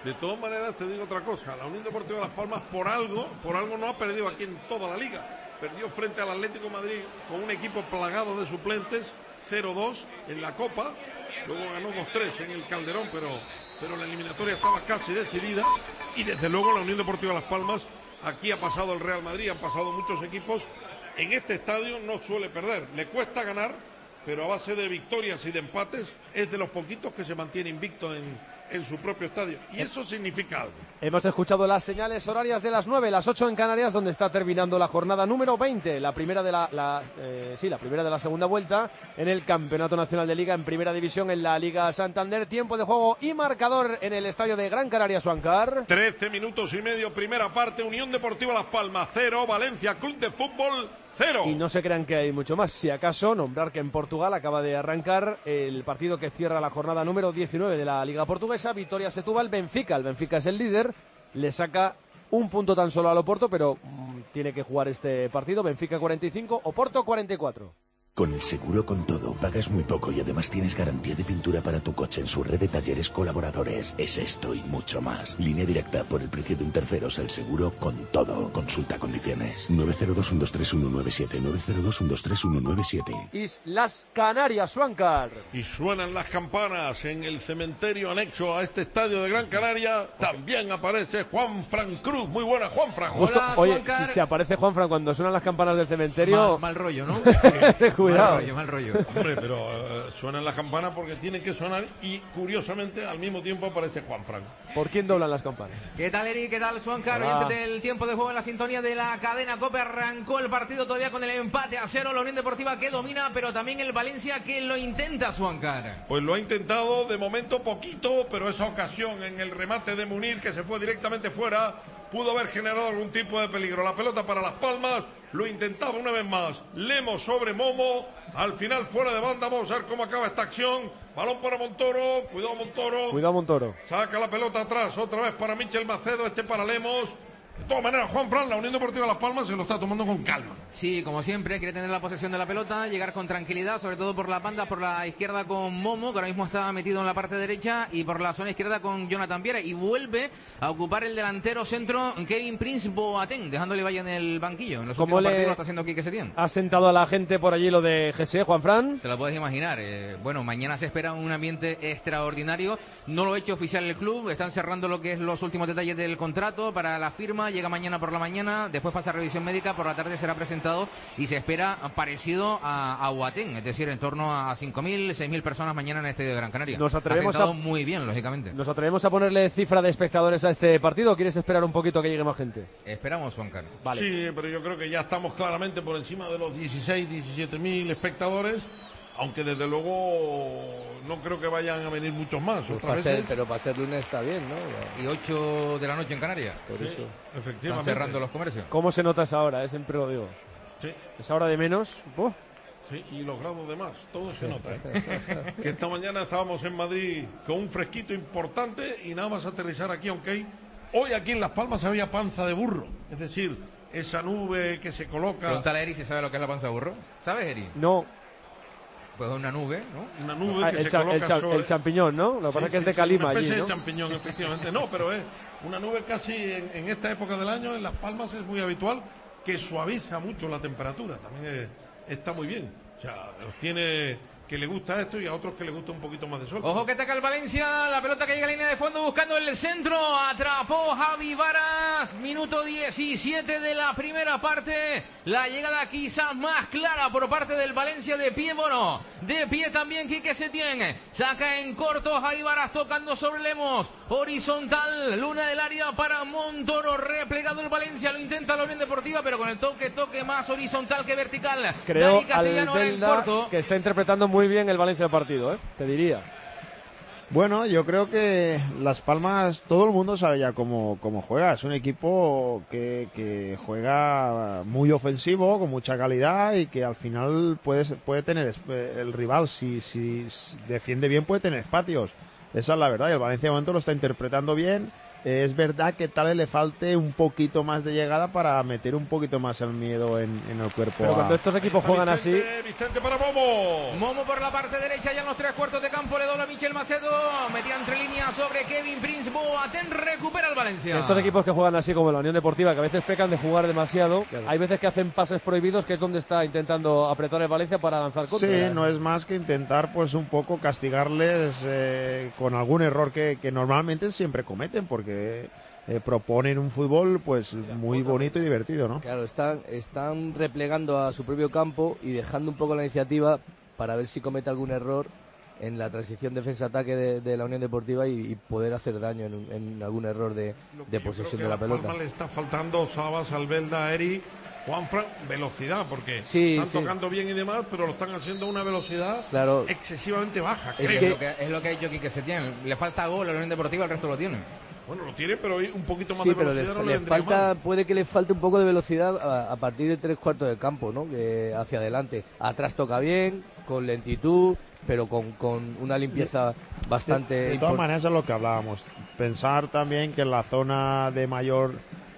De todas maneras, te digo otra cosa, la Unión Deportiva Las Palmas por algo, por algo no ha perdido aquí en toda la liga. Perdió frente al Atlético de Madrid con un equipo plagado de suplentes, cero dos en la Copa, luego ganó dos tres en el Calderón, pero, pero la eliminatoria estaba casi decidida, y desde luego la Unión Deportiva Las Palmas, aquí ha pasado el Real Madrid, han pasado muchos equipos, en este estadio no suele perder, le cuesta ganar, pero a base de victorias y de empates es de los poquitos que se mantiene invicto en, en su propio estadio, y eso significa algo. Hemos escuchado las señales horarias de las nueve, las ocho en Canarias, donde está terminando la jornada número veinte, la primera de la, la eh, sí, la primera de la segunda vuelta en el Campeonato Nacional de Liga en Primera División en la Liga Santander. Tiempo de juego y marcador en el estadio de Gran Canaria, Suancar. trece minutos y medio, primera parte, Unión Deportiva Las Palmas cero, Valencia Club de Fútbol cero. Y no se crean que hay mucho más. Si acaso, nombrar que en Portugal acaba de arrancar el partido que cierra la jornada número diecinueve de la Liga Portuguesa. Vitoria Setúbal, Benfica. El Benfica es el líder. Le saca un punto tan solo al Oporto, pero mmm, tiene que jugar este partido. Benfica cuarenta y cinco, Oporto cuarenta y cuatro. Con el seguro con todo pagas muy poco y además tienes garantía de pintura para tu coche en su red de talleres colaboradores. Es esto y mucho más. Línea directa por el precio de un terceros, el seguro con todo. Consulta condiciones. nueve cero dos, uno dos tres, uno nueve siete. nueve cero dos, uno dos tres, uno nueve siete. Islas Canarias, Suancar. Y suenan las campanas en el cementerio anexo a este estadio de Gran Canaria. También aparece Juan Fran Cruz. Muy buena, Juan Fran. Justo, oye, si se aparece Juan Fran cuando suenan las campanas del cementerio... Mal, mal rollo, ¿no? Cuidado. Mal rollo, mal rollo. Hombre, pero uh, suenan las campanas porque tienen que sonar y, curiosamente, al mismo tiempo aparece Juan Fran. ¿Por quién doblan las campanas? ¿Qué tal, Eri? ¿Qué tal, Suancar? Oyentes del tiempo de juego en la sintonía de la cadena COPE. Arrancó el partido todavía con el empate a cero. La Unión Deportiva que domina, pero también el Valencia que lo intenta, Suancar. Pues lo ha intentado de momento poquito, pero esa ocasión en el remate de Munir, que se fue directamente fuera, pudo haber generado algún tipo de peligro. La pelota para Las Palmas, lo intentaba una vez más Lemos sobre Momo, al final fuera de banda. Vamos a ver cómo acaba esta acción. Balón para Montoro, cuidado Montoro. Cuidado Montoro. Saca la pelota atrás, otra vez para Michel Macedo, este para Lemos. De todas maneras, Juan Fran, la Unión Deportiva Las Palmas se lo está tomando con calma. Sí, como siempre, quiere tener la posesión de la pelota, llegar con tranquilidad, sobre todo por la banda, por la izquierda con Momo, que ahora mismo está metido en la parte derecha, y por la zona izquierda con Jonathan Viera, y vuelve a ocupar el delantero centro Kevin Prince Boateng, dejándole vaya en el banquillo. En los últimos partidos lo está haciendo Quique Setién. ¿Ha sentado a la gente por allí lo de G S, Juan Fran? Te lo puedes imaginar. Eh, bueno, mañana se espera un ambiente extraordinario. No lo ha hecho oficial el club, están cerrando lo que es los últimos detalles del contrato para la firma, llega mañana por la mañana, después pasa revisión médica, por la tarde será presentado y se espera parecido a, a Boateng, es decir, en torno a cinco mil, seis mil personas mañana en el Estadio de Gran Canaria. Nos atrevemos ha a... muy bien, lógicamente. ¿Nos atrevemos a ponerle cifra de espectadores a este partido o quieres esperar un poquito a que llegue más gente? Esperamos, Juan Carlos. Vale. Sí, pero yo creo que ya estamos claramente por encima de los dieciséis, diecisiete mil espectadores, aunque desde luego no creo que vayan a venir muchos más. Pues otra para vez ser, pero para ser lunes está bien, ¿no? Y ocho de la noche en Canarias. Por Sí, eso. efectivamente. Están cerrando los comercios. ¿Cómo se nota esa hora? Eh? Siempre lo digo. Sí. Esa hora de menos. ¡Buah! Sí, y los grados de más, todo se nota. ¿eh? Que esta mañana estábamos en Madrid con un fresquito importante y nada más aterrizar aquí, aunque hay... Hoy aquí en Las Palmas había panza de burro, es decir, esa nube que se coloca... Pregúntale a Eri si sabe lo que es la panza de burro. ¿Sabes, Eri? No. Pues una nube, ¿no? Una nube Ah, que el, se cha coloca el, cha sobre... el champiñón, ¿no? Lo que Sí, pasa es que sí, es de sí, Calima una especie allí, ¿no? de champiñón, efectivamente. No, pero es una nube casi en, en esta época del año, en Las Palmas es muy habitual, que suaviza mucho la temperatura. También es, está muy bien. O sea, los tiene... que le gusta esto y a otros que le gusta un poquito más de sol. Ojo que ataca el Valencia, la pelota que llega a línea de fondo buscando el centro, atrapó Javi Varas, minuto diecisiete de la primera parte, la llegada quizás más clara por parte del Valencia de pie, bueno, de pie también Quique Setién, saca en corto Javi Varas tocando sobre Lemos, horizontal, luna del área para Montoro, replegado el Valencia, lo intenta la Unión Deportiva, pero con el toque, toque más horizontal que vertical. Creo Dani Castellano ahora en corto. que está interpretando muy bien el Valencia del partido, ¿eh? Te diría. Bueno, yo creo que Las Palmas, todo el mundo sabe ya cómo, cómo juega. Es un equipo que, que juega muy ofensivo, con mucha calidad y que al final puede, puede tener el rival, si, si defiende bien, puede tener espacios. Esa es la verdad y el Valencia de momento lo está interpretando bien. eh, es verdad que tal vez le falte un poquito más de llegada para meter un poquito más el miedo en, en el cuerpo. Pero cuando a... estos equipos juegan Vicente, así... Vicente para Momo. Momo por la parte derecha, ya en los tres cuartos de campo, le dobla Michel Macedo, metía entre líneas sobre Kevin Prince Boateng, recupera el Valencia. Estos equipos que juegan así como la Unión Deportiva, que a veces pecan de jugar demasiado, claro. Hay veces que hacen pases prohibidos, que es donde está intentando apretar el Valencia para lanzar contra. Sí, no es más que intentar pues un poco castigarles eh, con algún error que, que normalmente siempre cometen, porque eh, proponen un fútbol pues muy bonito y divertido, ¿no? Claro, están, están replegando a su propio campo y dejando un poco la iniciativa para ver si comete algún error en la transición defensa-ataque de, de la Unión Deportiva y, y poder hacer daño en, en algún error de, de posesión de la pelota. A le está faltando Sabas, Albelda, Eri, Juanfran, velocidad, porque sí, están sí. tocando bien y demás, pero lo están haciendo a una velocidad claro. excesivamente baja. Es, creo. que... es, lo que, es lo que ha dicho Quique Setién. Le falta gol a la Unión Deportiva, el resto lo tiene. Bueno, lo tiene, pero un poquito más sí, de pero velocidad. le, no le le falta, mal. puede que le falte un poco de velocidad a, a partir de tres cuartos de campo, ¿no? Que hacia adelante. Atrás toca bien, con lentitud, pero con, con una limpieza bastante... De, de todas maneras es lo que hablábamos. Pensar también que en la zona de mayor...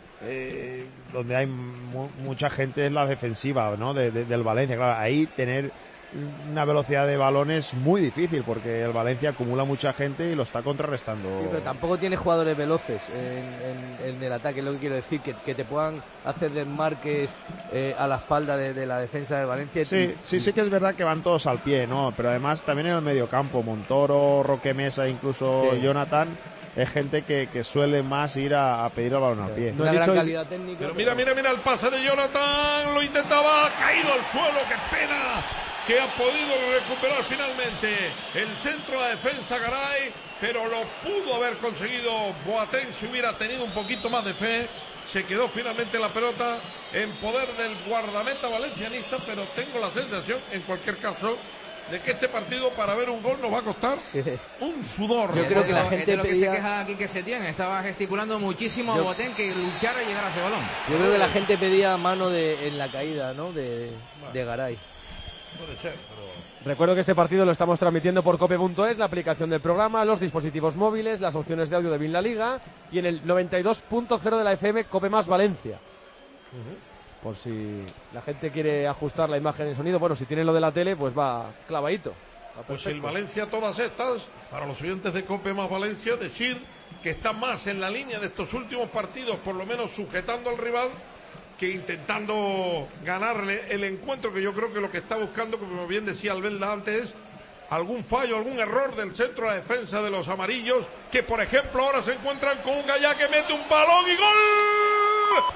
Eh, donde hay mu mucha gente es la defensiva, ¿no? De, de, del Valencia. Claro, ahí tener una velocidad de balones muy difícil, porque el Valencia acumula mucha gente y lo está contrarrestando. Sí, pero tampoco tiene jugadores veloces en, en, en el ataque, es lo que quiero decir, que, que te puedan hacer desmarques eh, a la espalda de, de la defensa de Valencia. Sí, y, sí, sí que es verdad que van todos al pie, ¿no? Pero además también en el mediocampo, Montoro, Roque Mesa, incluso sí. Jonathan, es gente que, que suele más ir a, a pedir el balón al pie. No Una gran calidad técnica. Pero mira, mira, mira el pase de Jonathan, lo intentaba, ha caído al suelo, qué pena que ha podido recuperar finalmente el centro de la defensa Garay, pero lo pudo haber conseguido Boateng si hubiera tenido un poquito más de fe. Se quedó finalmente la pelota en poder del guardameta valencianista, pero tengo la sensación, en cualquier caso, de que este partido para ver un gol nos va a costar sí. un sudor. Yo creo que la gente es de lo que pedía... se queja aquí que Setién, estaba gesticulando muchísimo a Yo... Boateng que luchara y llegara a ese balón. Yo creo que la gente pedía mano de, en la caída, ¿no? De, bueno, de Garay. Puede ser, pero... Recuerdo que este partido lo estamos transmitiendo por cope punto es, la aplicación del programa, los dispositivos móviles, las opciones de audio de Bin La Liga y en el noventa y dos punto cero de la F M Cope Más Valencia. Uh-huh. Por si la gente quiere ajustar la imagen y sonido, bueno, si tiene lo de la tele, pues va clavadito. Va pues el Valencia, todas estas, para los oyentes de Cope Más Valencia, decir que está más en la línea de estos últimos partidos, por lo menos sujetando al rival, que intentando ganarle el encuentro, que yo creo que lo que está buscando, como bien decía Albelda antes, es algún fallo, algún error del centro de la defensa de los amarillos, que por ejemplo ahora se encuentran con un Gallá que mete un balón y ¡gol!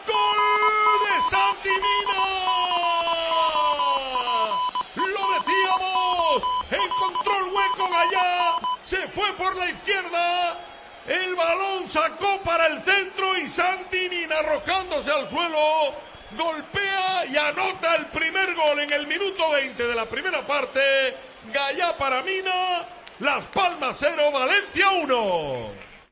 ¡Gol de Santi Mina! ¡Lo decíamos! Encontró el hueco Gallá, se fue por la izquierda, el balón sacó para el centro y Santi Mina, arrojándose al suelo, golpea y anota el primer gol en el minuto veinte de la primera parte. Gallá para Mina, Las Palmas cero, Valencia uno.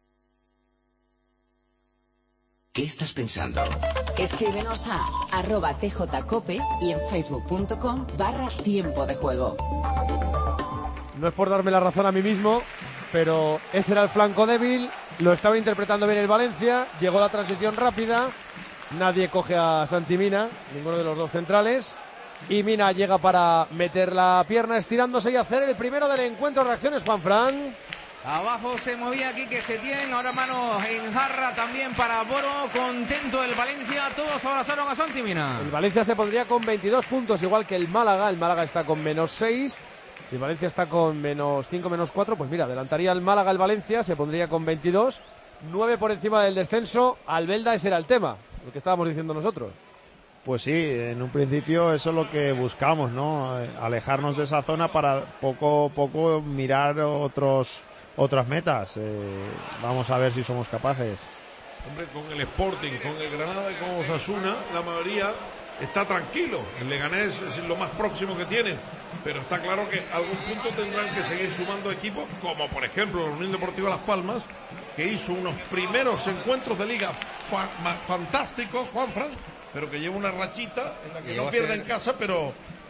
¿Qué estás pensando? Escríbenos a arroba tjcope y en facebook.com barra tiempo de juego. No es por darme la razón a mí mismo, pero ese era el flanco débil, lo estaba interpretando bien el Valencia, llegó la transición rápida, nadie coge a Santi Mina, ninguno de los dos centrales, y Mina llega para meter la pierna estirándose y hacer el primero del encuentro. Reacciones, Juanfran. Abajo se movía Quique Setién, ahora manos en jarra también para Boro, contento el Valencia, todos abrazaron a Santi Mina. El Valencia se pondría con veintidós puntos, igual que el Málaga, el Málaga está con menos seis, el Valencia está con menos cinco, menos cuatro, pues mira, adelantaría el Málaga el Valencia, se pondría con veintidós, nueve por encima del descenso. Albelda, ese era el tema, lo que estábamos diciendo nosotros. Pues sí, en un principio eso es lo que buscamos, ¿no? Alejarnos de esa zona para poco a poco mirar otros otras metas. Eh, vamos a ver si somos capaces. Hombre, con el Sporting, con el Granada y con Osasuna, la mayoría está tranquilo. El Leganés es lo más próximo que tienen, pero está claro que a algún punto tendrán que seguir sumando equipos, como por ejemplo la Unión Deportiva Las Palmas, que hizo unos primeros encuentros de liga fa- fantásticos, Juanfran, pero que lleva una rachita en la que no pierde en casa, pero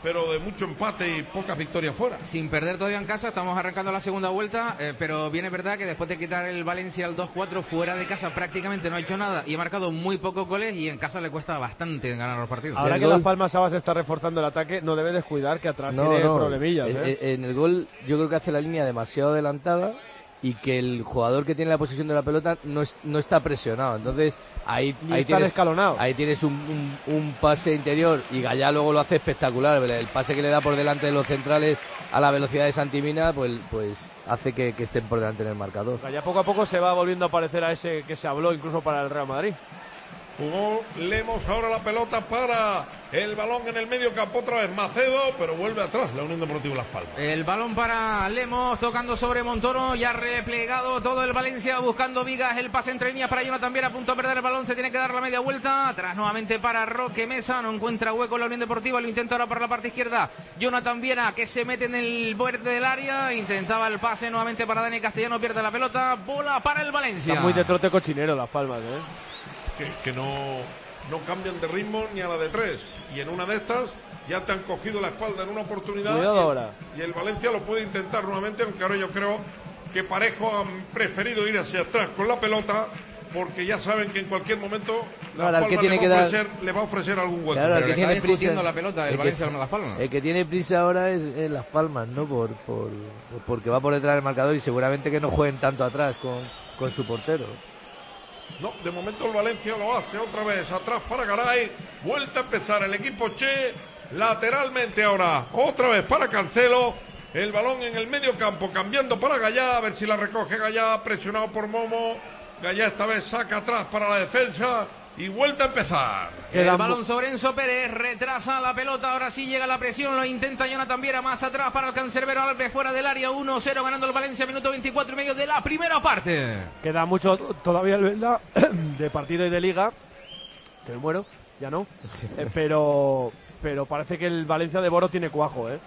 pero de mucho empate y pocas victorias fuera. Sin perder todavía en casa, estamos arrancando la segunda vuelta, eh, pero bien es verdad que después de quitar el Valencia al dos cuatro, fuera de casa prácticamente no ha hecho nada y ha marcado muy pocos goles, y en casa le cuesta bastante ganar los partidos. Ahora que Las Palmas Sabas está reforzando el ataque, no debe descuidar que atrás no, tiene no. problemillas. En, ¿eh? en el gol yo creo que hace la línea demasiado adelantada y que el jugador que tiene la posesión de la pelota no, es, no está presionado. Entonces ahí, Ni ahí está tienes, escalonado. ahí tienes un, un, un pase interior y Gallá luego lo hace espectacular. El pase que le da por delante de los centrales a la velocidad de Santimina, pues, pues hace que, que estén por delante en el marcador. Ya poco a poco se va volviendo a parecer a ese que se habló incluso para el Real Madrid. Jugó Lemos ahora la pelota para el balón en el medio campo, otra vez Macedo, pero vuelve atrás la Unión Deportiva Las Palmas. El balón para Lemos, tocando sobre Montoro, ya replegado todo el Valencia, buscando vigas, el pase entre líneas para Jonathan Viera, a punto de perder el balón, se tiene que dar la media vuelta, atrás nuevamente para Roque Mesa, no encuentra hueco la Unión Deportiva, lo intenta ahora por la parte izquierda, Jonathan Viera, que se mete en el borde del área, intentaba el pase nuevamente para Dani Castellano, pierde la pelota, bola para el Valencia. Está muy de trote cochinero Las Palmas, ¿eh? Que, que no, no cambian de ritmo ni a la de tres, y en una de estas ya te han cogido la espalda en una oportunidad. Cuidado y, el, ahora. y el Valencia lo puede intentar nuevamente, aunque ahora yo creo que Parejo han preferido ir hacia atrás con la pelota, porque ya saben que en cualquier momento No, Las el que Palmas tiene le, que va a dar- ofrecer, le va a ofrecer algún hueco. Claro, el Pero que le tiene está prisa, discutiendo la pelota el el Valencia que, con Las Palmas. el que tiene prisa ahora es, es Las Palmas, ¿no? Por, por, por- porque va por detrás del marcador y seguramente que no jueguen tanto atrás con, con su portero. No, de momento el Valencia lo hace otra vez atrás para Garay. Vuelta a empezar el equipo Che. Lateralmente ahora, otra vez para Cancelo. El balón en el medio campo, cambiando para Gallá. A ver si la recoge Gallá, presionado por Momo. Gallá esta vez saca atrás para la defensa. Y vuelta a empezar. El balón sobre Enzo Pérez, retrasa la pelota, ahora sí llega la presión, lo intenta Jonathan Viera más atrás para el cancerbero Alves fuera del área, uno cero ganando el Valencia, minuto veinticuatro y medio de la primera parte. Queda mucho todavía ¿verdad? de partido y de liga, que me muero, ya no, eh, pero, pero parece que el Valencia de Boro tiene cuajo, ¿eh?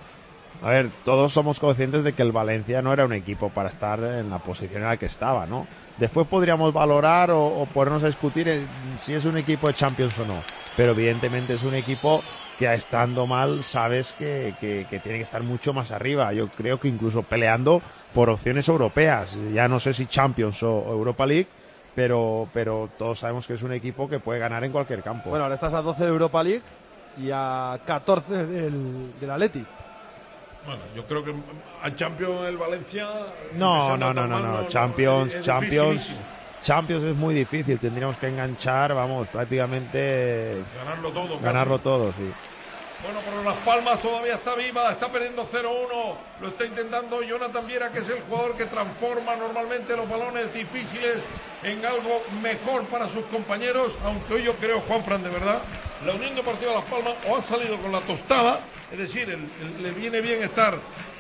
A ver, todos somos conscientes de que el Valencia no era un equipo para estar en la posición en la que estaba, ¿no? Después podríamos valorar o, o ponernos a discutir en si es un equipo de Champions o no. Pero evidentemente es un equipo que estando mal sabes que, que, que tiene que estar mucho más arriba. Yo creo que incluso peleando por opciones europeas. Ya no sé si Champions o, o Europa League, pero, pero todos sabemos que es un equipo que puede ganar en cualquier campo. Bueno, ahora estás a doce de Europa League y a catorce del, del Atleti. Bueno, yo creo que a Champions el Valencia... No, empezando no, a no, no, tomar, no, no, Champions, es Champions, dificilísimo. Champions es muy difícil. Tendríamos que enganchar, vamos, prácticamente Ganarlo todo. casi. ganarlo todo, sí. Bueno, pero Las Palmas todavía está viva, está perdiendo cero uno, lo está intentando Jonathan Viera, que es el jugador que transforma normalmente los balones difíciles en algo mejor para sus compañeros, aunque hoy yo creo, Juanfran, de verdad, la Unión Deportiva Las Palmas o ha salido con la tostada, es decir, el, el, le viene bien estar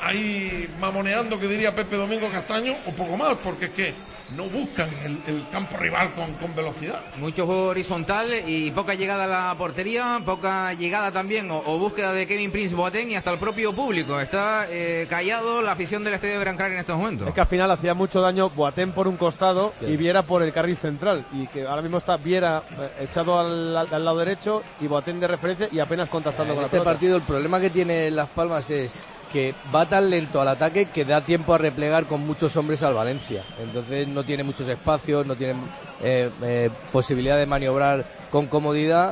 ahí mamoneando, que diría Pepe Domingo Castaño, o poco más, porque es que no buscan el, el campo rival con, con velocidad. Mucho juego horizontal y poca llegada a la portería, poca llegada también o, o búsqueda de Kevin Prince Boateng y hasta el propio público. Está eh, callado la afición del Estadio de Gran Canaria en estos momentos. Es que al final hacía mucho daño Boateng por un costado y Viera por el carril central. Y que ahora mismo está Viera eh, echado al, al lado derecho y Boateng de referencia y apenas contactando En con este la pelota. partido el problema que tiene Las Palmas es que va tan lento al ataque que da tiempo a replegar con muchos hombres al Valencia. Entonces no tiene muchos espacios, no tiene eh, eh, posibilidad de maniobrar con comodidad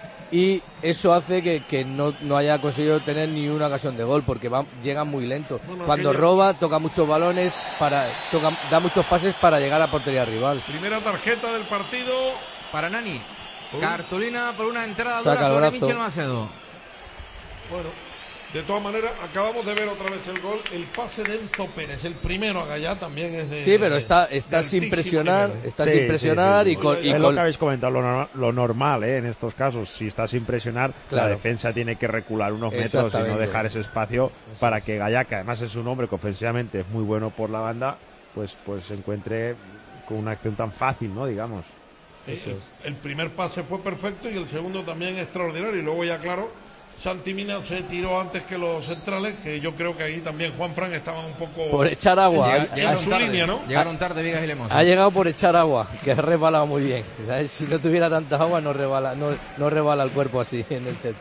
y eso hace que, que no, no haya conseguido tener ni una ocasión de gol porque va, llega muy lento. Bueno, Cuando aquella- roba, toca muchos balones, para toca, da muchos pases para llegar a portería rival. Primera tarjeta del partido para Nani. Cartulina por una entrada Saca dura el sobre brazo. Michel Macedo. Bueno, de todas maneras, acabamos de ver otra vez el gol. El pase de Enzo Pérez, el primero a Gallá, también es de. Sí, pero está, de está sin altísimo presionar, nivel, ¿eh? está Sí, sin sí, presionar sí, sí. y con... y es con- lo que habéis comentado, lo, norma- lo normal, ¿eh? En estos casos, si está sin presionar, Claro. la defensa tiene que recular unos metros y Exactamente. no dejar ese espacio para que Gallá, que además es un hombre que ofensivamente es muy bueno por la banda, pues, pues se encuentre con una acción tan fácil, ¿no? Digamos. Eso el, es. el primer pase fue perfecto y el segundo también extraordinario. Y luego ya, claro, Santi Mina se tiró antes que los centrales, que yo creo que ahí también Juanfran estaban un poco... Por echar agua. Llega- en llegaron su tarde, línea, ¿no? Llegaron tarde Vigas y Lemos. Ha llegado por echar agua, que ha resbalado muy bien. ¿Sabes? Si no tuviera tanta agua no rebala, no, no rebala el cuerpo así en el césped.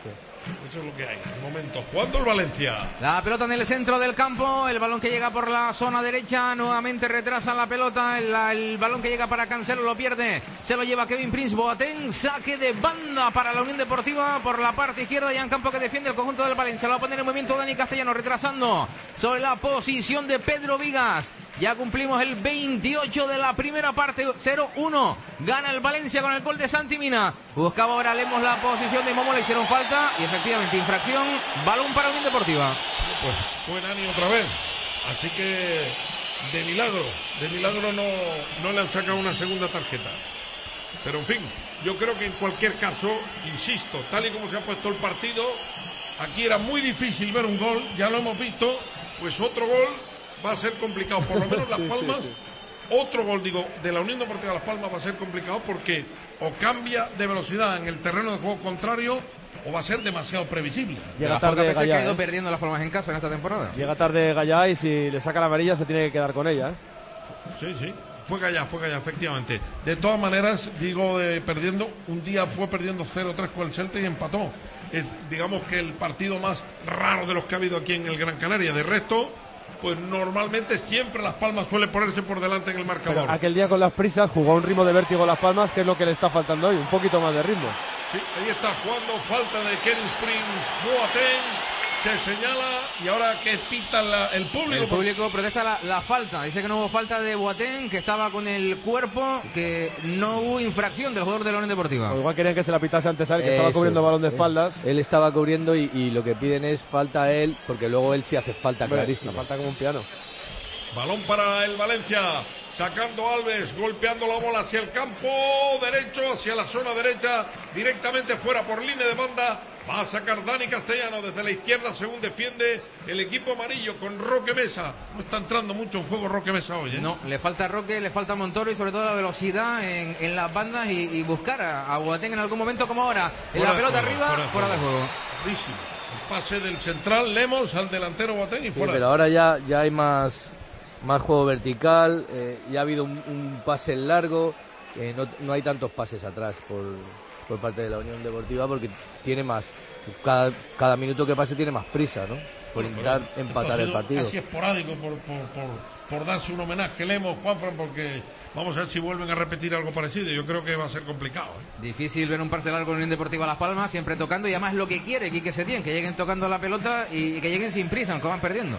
Eso es lo que hay. De momento, jugando el Valencia. La pelota en el centro del campo, el balón que llega por la zona derecha, nuevamente retrasa la pelota, el, el balón que llega para Cancelo lo pierde, se lo lleva Kevin Prince Boateng, saque de banda para la Unión Deportiva por la parte izquierda, ya en campo que defiende el conjunto del Valencia, lo va a poner en movimiento Dani Castellano, retrasando sobre la posición de Pedro Vigas. Ya cumplimos el veintiocho de la primera parte, cero uno. Gana el Valencia con el gol de Santi Mina. Buscaba ahora Lemos la posición de Momo, le hicieron falta y efectivamente infracción. Balón para Unión Deportiva. Pues fue Nani otra vez. Así que de milagro, de milagro no, no le han sacado una segunda tarjeta. Pero en fin, yo creo que en cualquier caso, insisto, tal y como se ha puesto el partido, aquí era muy difícil ver un gol, ya lo hemos visto, pues otro gol va a ser complicado, por lo menos Las sí, Palmas, sí, sí. Otro gol, digo, de la Unión Deportiva Las Palmas va a ser complicado porque o cambia de velocidad en el terreno de juego contrario o va a ser demasiado previsible. Llega la tarde Gallá, Gallá, ha ido ¿eh? perdiendo Las Palmas en casa en esta temporada. Llega tarde Gallá y si le saca la amarilla se tiene que quedar con ella, ¿eh? Sí, sí, fue Gallá, fue Gallá, efectivamente. De todas maneras, digo, eh, perdiendo, un día fue perdiendo cero tres con el Celta y empató. Es, digamos que el partido más raro de los que ha habido aquí en el Gran Canaria. De resto, pues normalmente siempre Las Palmas suele ponerse por delante en el marcador. Pero aquel día con las prisas jugó a un ritmo de vértigo Las Palmas, que es lo que le está faltando hoy, un poquito más de ritmo. Sí, ahí está jugando, falta de Kevin Prince Boateng, se señala y ahora que pita la, el público. El público protesta la, la falta, dice que no hubo falta de Boateng, que estaba con el cuerpo, que no hubo infracción del jugador de la Unión Deportiva. O igual querían que se la pitase antes a él, que Eso, estaba cubriendo el balón de espaldas. Él, él estaba cubriendo y, y lo que piden es falta a él, porque luego él sí hace falta, Hombre, clarísimo. la falta como un piano. Balón para el Valencia, sacando Alves, golpeando la bola hacia el campo derecho, hacia la zona derecha, directamente fuera por línea de banda. Va a sacar Dani Castellano desde la izquierda, según defiende el equipo amarillo con Roque Mesa. No está entrando mucho en juego Roque Mesa hoy, ¿eh? No, le falta Roque, le falta Montoro y sobre todo la velocidad en, en las bandas y, y buscar a, a Boateng en algún momento como ahora. En Fuera la pelota de juego, arriba, fuera de juego. Rarísimo. El pase del central Lemos al delantero Boateng y Sí, fuera. pero ahora ya, ya hay más, más juego vertical, eh, ya ha habido un, un pase largo, eh, no, no hay tantos pases atrás por, por parte de la Unión Deportiva porque tiene más, cada, cada minuto que pase tiene más prisa, ¿no? Por intentar Esto empatar ha el sido partido. Casi esporádico por, por, por, por darse un homenaje Lemos, Juanfran, porque vamos a ver si vuelven a repetir algo parecido. Yo creo que va a ser complicado, ¿eh? Difícil ver un pase largo en Unión Deportiva Las Palmas, siempre tocando y además lo que quiere Quique Setién, que lleguen tocando la pelota y que lleguen sin prisa, aunque van perdiendo.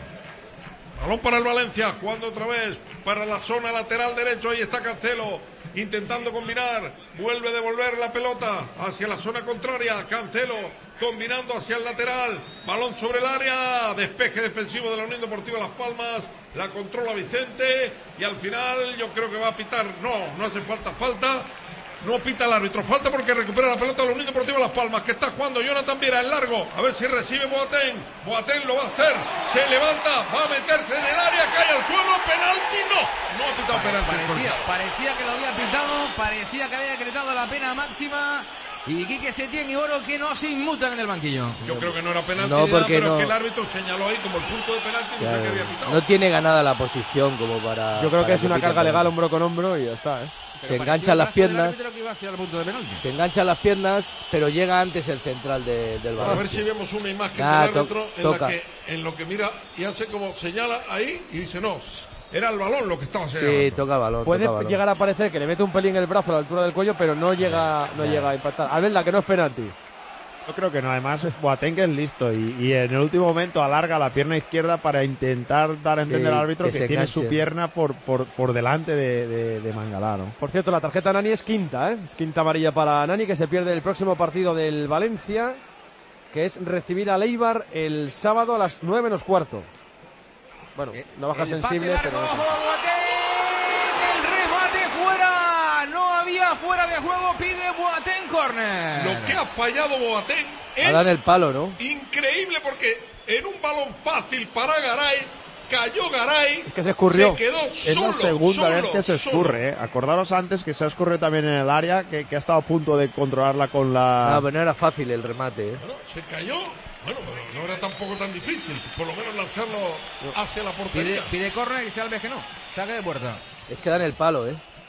Balón para el Valencia, jugando otra vez para la zona lateral derecho. Ahí está Cancelo, intentando combinar. Vuelve a devolver la pelota hacia la zona contraria. Cancelo combinando hacia el lateral. Balón sobre el área. Despeje defensivo de la Unión Deportiva Las Palmas. La controla Vicente. Y al final yo creo que va a pitar. No, no hace falta falta. No pita el árbitro, falta porque recupera la pelota de la Unión Deportiva Las Palmas, que está jugando Jonathan Viera en largo, a ver si recibe Boateng. Boateng lo va a hacer, se levanta, va a meterse en el área, cae al suelo, penalti, no, no ha pitado penalti. Parecía, parecía que lo había pitado, parecía que había decretado la pena máxima. Y Quique Setién y Oro que no se inmutan en el banquillo. Yo creo que no era penalti, No, nada, porque pero no- es que el árbitro señaló ahí como el punto de penalti, no Claro, sé qué había pitado. no tiene ganada la posición como para... Yo creo para que es una pite carga penalti. legal hombro con hombro y ya está, ¿eh? Se enganchan las piernas, Se se enganchan las piernas, pero llega antes el central de- del A ver Valencia. si vemos una imagen Ah, del árbitro to- en toca. la que en lo que mira y hace como señala ahí y dice no, era el balón lo que estaba señalando. Sí, toca balón, Puede toca balón. llegar a parecer que le mete un pelín el brazo a la altura del cuello, pero no llega, no Ya. llega a impactar. Albelda, que no es penalti. Yo creo que no, además Boateng es listo y, y en el último momento alarga la pierna izquierda para intentar dar a entender Sí, al árbitro que que, se tiene enganche. su pierna por, por, por delante de, de, de Mangalá, ¿no? Por cierto, la tarjeta Nani es quinta, ¿eh? Es quinta amarilla para Nani, que se pierde el próximo partido del Valencia, que es recibir al Eibar el sábado a las nueve menos cuarto. Bueno, una baja el sensible, pase pero... largo, Boateng, el remate fuera, no había fuera de juego, pide Boateng corner. Lo que ha fallado Boateng es Ahora en el palo, ¿no? increíble porque en un balón fácil para Garay, cayó Garay, Es que se escurrió. se quedó Es solo, la segunda solo, vez que se solo. escurre, ¿eh? Acordaros antes que se ha escurrido también en el área, que, que ha estado a punto de controlarla con la... Ah, pero no era fácil el remate, ¿eh? Bueno, se cayó, bueno, pero no era tampoco tan difícil, por lo menos lanzarlo hacia la Pide, portería. pide córner y se Alves que no, saque de puerta. Es que da en el palo, ¿eh?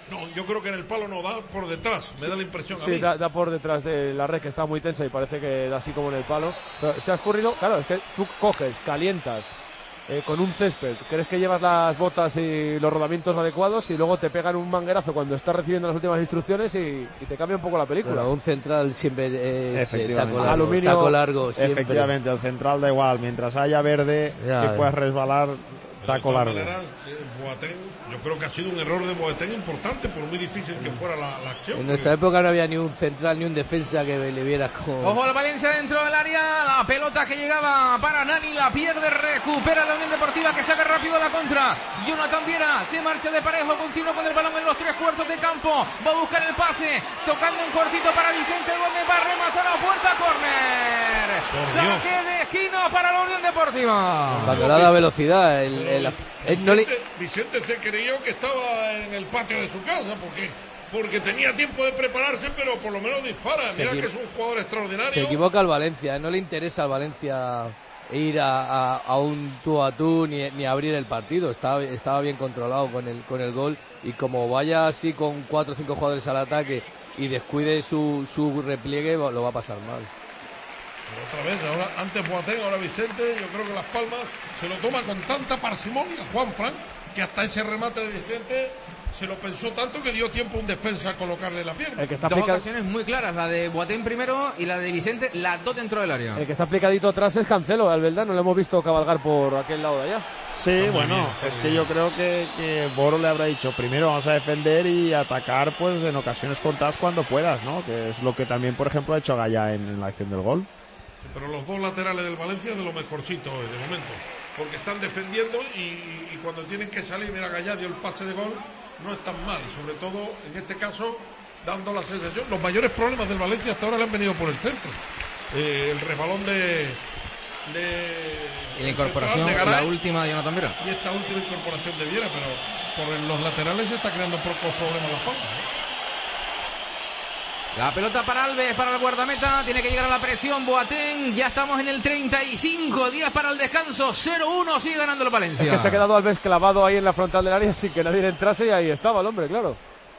No, yo creo que en el palo no, da por detrás, me da la impresión a Sí, mí. da, da por detrás de la red, que está muy tensa y parece que da así como en el palo. Pero se ha escurrido, claro, es que tú coges, calientas eh, con un césped, crees que llevas las botas y los rodamientos adecuados y luego te pegan un manguerazo cuando estás recibiendo las últimas instrucciones y, y te cambia un poco la película. Bueno, un central siempre es de taco largo, Aluminio, taco largo siempre. Efectivamente, el central da igual, mientras haya verde Ya, que ya. puedas resbalar, taco largo. Maneras, eh, Boateng, yo creo que ha sido un error de Boateng importante, por muy difícil que fuera la, la acción. En nuestra época no había ni un central ni un defensa que le vieras como... Ojo al Valencia dentro del área, la pelota que llegaba para Nani, la pierde, recupera la Unión Deportiva que saca rápido a la contra. Jonathan Viera se marcha de parejo, continúa con el balón en los tres cuartos de campo, va a buscar el pase, tocando un cortito para Vicente Gómez, va a rematar a puerta, córner. Saque de esquina para la Unión Deportiva. Cuando le da velocidad, el, el, el- Vicente, no le... Vicente se creyó que estaba en el patio de su casa, porque porque tenía tiempo de prepararse, pero por lo menos dispara. Se Mira equivo- que es un jugador extraordinario. Se equivoca al Valencia, no le interesa al Valencia ir a, a, a un tú a tú ni, ni abrir el partido. Estaba, estaba bien controlado con el, con el gol y como vaya así con cuatro o cinco jugadores al ataque y descuide su, su repliegue, lo va a pasar mal. Pero otra vez, ahora antes Boateng, ahora Vicente. Yo creo que Las Palmas se lo toma con tanta parsimonia Juan Fran, que hasta ese remate de Vicente se lo pensó tanto que dio tiempo a un defensa a colocarle la pierna. El que está Dos aplica- ocasiones muy claras, la de Boateng primero y la de Vicente, las dos dentro del área. El que está aplicadito atrás es Cancelo, al verdad, no lo hemos visto cabalgar por aquel lado de allá. Sí, Está muy bueno, bien, está es muy que bien. yo creo que, que Boro le habrá dicho, primero vamos a defender y atacar pues en ocasiones contadas cuando puedas, ¿no? Que es lo que también, por ejemplo, ha hecho Gaya en, en la acción del gol. Pero los dos laterales del Valencia de lo mejorcito hoy, de momento. Porque están defendiendo y, y cuando tienen que salir, mira, Gallá dio el pase de gol, no están mal. Sobre todo, en este caso, dando la sensación. Los mayores problemas del Valencia hasta ahora le han venido por el centro. Eh, el resbalón de... de Y la incorporación, de Garay, la última de Jonathan Viera. y esta última incorporación de Viera, pero por los laterales se está creando pocos problemas Las Palmas. La pelota para Alves, para el guardameta, tiene que llegar a la presión Boateng, ya estamos en el treinta y cinco, días para el descanso, cero uno, sigue ganando el Valencia. Es que se ha quedado Alves clavado ahí en la frontal del área sin que nadie le entrase y ahí estaba el hombre, claro.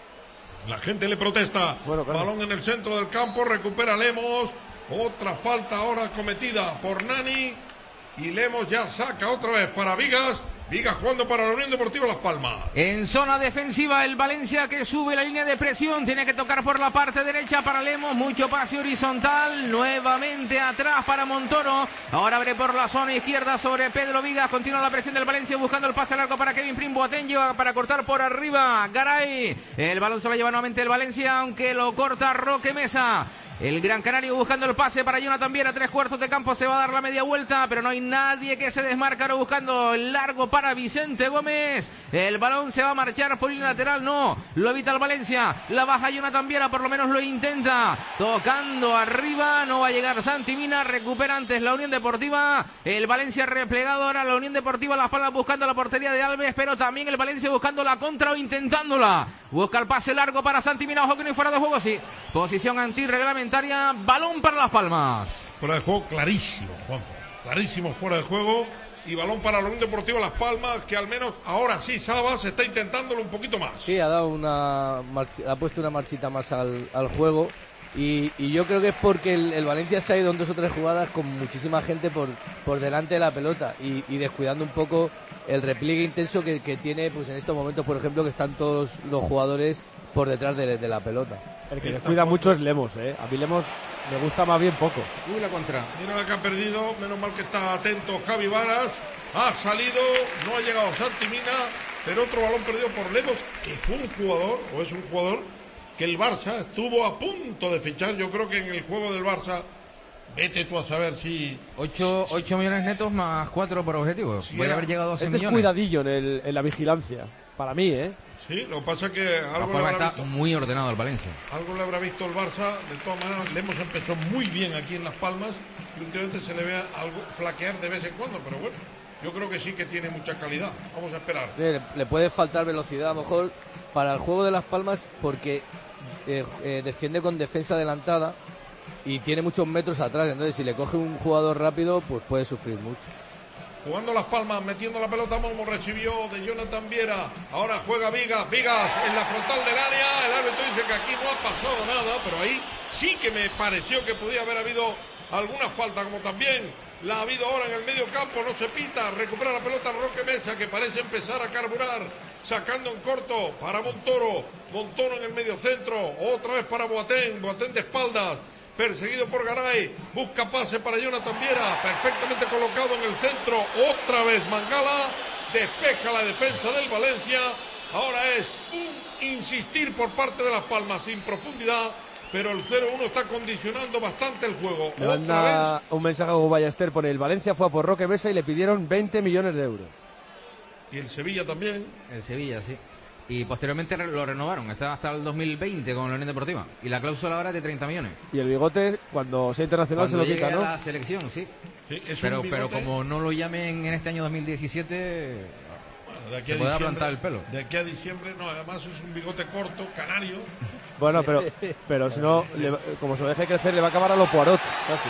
La gente le protesta. Bueno, claro. Balón en el centro del campo, recupera Lemos. Otra falta ahora cometida por Nani. Y Lemos ya saca otra vez para Vigas. Vigas jugando para la Unión Deportiva Las Palmas. En zona defensiva el Valencia que sube la línea de presión, tiene que tocar por la parte derecha para Lemos, mucho pase horizontal, nuevamente atrás para Montoro, ahora abre por la zona izquierda sobre Pedro Vigas, continúa la presión del Valencia buscando el pase largo para Kevin Prim, Boateng lleva para cortar por arriba Garay, el balón se lo lleva nuevamente el Valencia, aunque lo corta Roque Mesa. El Gran Canario buscando el pase para Jonathan Viera, tres cuartos de campo, se va a dar la media vuelta, pero no hay nadie que se desmarca, ahora buscando el largo para Vicente Gómez. El balón se va a marchar por línea lateral, no, lo evita el Valencia, la baja Jonathan Viera, por lo menos lo intenta, tocando arriba, no va a llegar Santi Mina, recupera antes la Unión Deportiva, el Valencia replegado, ahora la Unión Deportiva Las Palmas buscando la portería de Alves, pero también el Valencia buscando la contra o intentándola, busca el pase largo para Santi Mina, ojo que no hay fuera de juego, sí, posición antirreglamentaria, balón para Las Palmas. Fuera de juego clarísimo, Juanjo. Clarísimo fuera de juego. Y balón para la Unión Deportiva Las Palmas, que al menos ahora sí Sabas está intentándolo un poquito más. Sí, ha dado una marchi- ha puesto una marchita más al, al juego y, y yo creo que es porque el, el Valencia se ha ido en dos o tres jugadas con muchísima gente por, por delante de la pelota y, y descuidando un poco el repliegue intenso que, que tiene pues en estos momentos, por ejemplo, que están todos los jugadores por detrás de, de la pelota. El que descuida mucho es Lemos, ¿eh? A mí Lemos me gusta más bien poco. Uy, la contra. Mira la que ha perdido, menos mal que está atento Javi Varas. Ha salido, no ha llegado Santi Mina, pero otro balón perdido por Lemos, que fue un jugador, o es un jugador, que el Barça estuvo a punto de fichar. Yo creo que en el juego del Barça, vete tú a saber si... ocho millones netos más cuatro por objetivo. Sí, Puede haber llegado a doce Es millones. descuidadillo en, el, en la vigilancia, para mí, ¿eh? Sí, lo que pasa es que La algo le, forma habrá está visto, muy ordenado el Valencia. algo le habrá visto el Barça. De todas maneras, Lemos empezó muy bien aquí en Las Palmas y últimamente se le ve algo flaquear de vez en cuando, pero bueno, yo creo que sí que tiene mucha calidad. Vamos a esperar. Le, le puede faltar velocidad a lo mejor para el juego de Las Palmas porque eh, eh, defiende con defensa adelantada y tiene muchos metros atrás, entonces si le coge un jugador rápido pues puede sufrir mucho. jugando Las Palmas, metiendo la pelota. Momo recibió de Jonathan Viera, ahora juega Vigas, Vigas en la frontal del área. El árbitro dice que aquí no ha pasado nada, pero ahí sí que me pareció que podía haber habido alguna falta, como también la ha habido ahora en el medio campo. No se pita, recupera la pelota Roque Mesa, que parece empezar a carburar, sacando en corto para Montoro, Montoro en el medio centro, otra vez para Boateng, Boateng de espaldas, perseguido por Garay, busca pase para Jonathan Viera, perfectamente colocado en el centro, otra vez Mangala, despeja la defensa del Valencia. Ahora es un insistir por parte de Las Palmas sin profundidad, pero el cero uno está condicionando bastante el juego. Le otra manda vez. un mensaje a Hugo Ballester por el Valencia, fue a por Roque Mesa y le pidieron veinte millones de euros. Y el Sevilla también. El Sevilla, sí. Y posteriormente lo renovaron, está hasta el dos mil veinte con la Unión Deportiva. Y la cláusula ahora es de treinta millones. Y el bigote, cuando sea internacional, Cuando se lo quita, llegue ¿no? a la selección, sí. Sí, es pero, un pero bigote. como no lo llamen en este año dos mil diecisiete, Bueno, de aquí se a puede diciembre, plantar el pelo. De aquí a diciembre, no, además es un bigote corto, canario. Bueno, pero, pero si no, le- como se lo deje crecer, le va a acabar a lo Poirot, casi.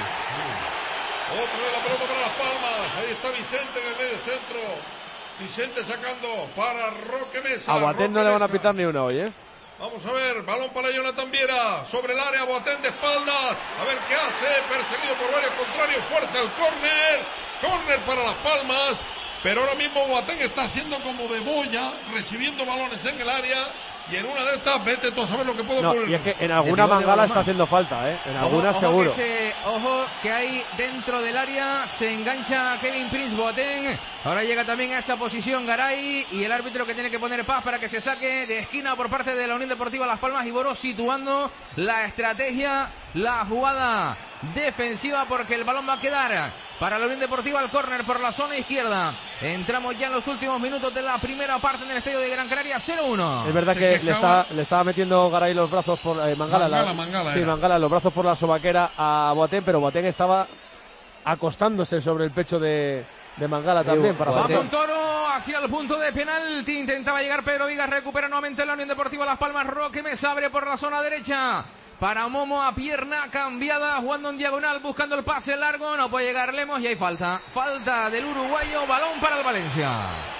Otra vez la pelota para Las Palmas. Ahí está Vicente en el medio centro. Vicente sacando para Roque Mesa. A Boateng no le van a Roque Mesa. pitar ni una hoy, ¿eh? Vamos a ver, balón para Jonathan Viera, sobre el área, Boateng de espaldas, a ver qué hace, perseguido por varios contrarios, fuerza el córner, córner para Las Palmas, pero ahora mismo Boateng está haciendo como de boya, recibiendo balones en el área, y en una de estas, vete tú a saber lo que puede No, ocurrir. y es que en alguna Mangala está haciendo falta, ¿eh? En alguna ojo, seguro. Que se, ojo que hay dentro del área, se engancha Kevin Prince Boateng. Ahora llega también a esa posición Garay y el árbitro que tiene que poner paz para que se saque de esquina por parte de la Unión Deportiva Las Palmas y Boro situando la estrategia, la jugada defensiva, porque el balón va a quedar para la Unión Deportiva al córner por la zona izquierda. Entramos ya en los últimos minutos de la primera parte en el estadio de Gran Canaria, cero uno. Es verdad que le, está, le estaba metiendo Garay los brazos por eh, Mangala, Mangala, la- Mangala sí, era. Mangala, los brazos por la sobaquera a Boateng, pero Boateng estaba acostándose sobre el pecho de, de Mangala también para Va Boateng. Montoro hacia el punto de penalti, intentaba llegar Pedro Vigas, recupera nuevamente la Unión Deportiva Las Palmas. Roque Mesa abre por la zona derecha para Momo a pierna cambiada, jugando en diagonal, buscando el pase largo, no puede llegar Lemos y hay falta, falta del uruguayo, balón para el Valencia.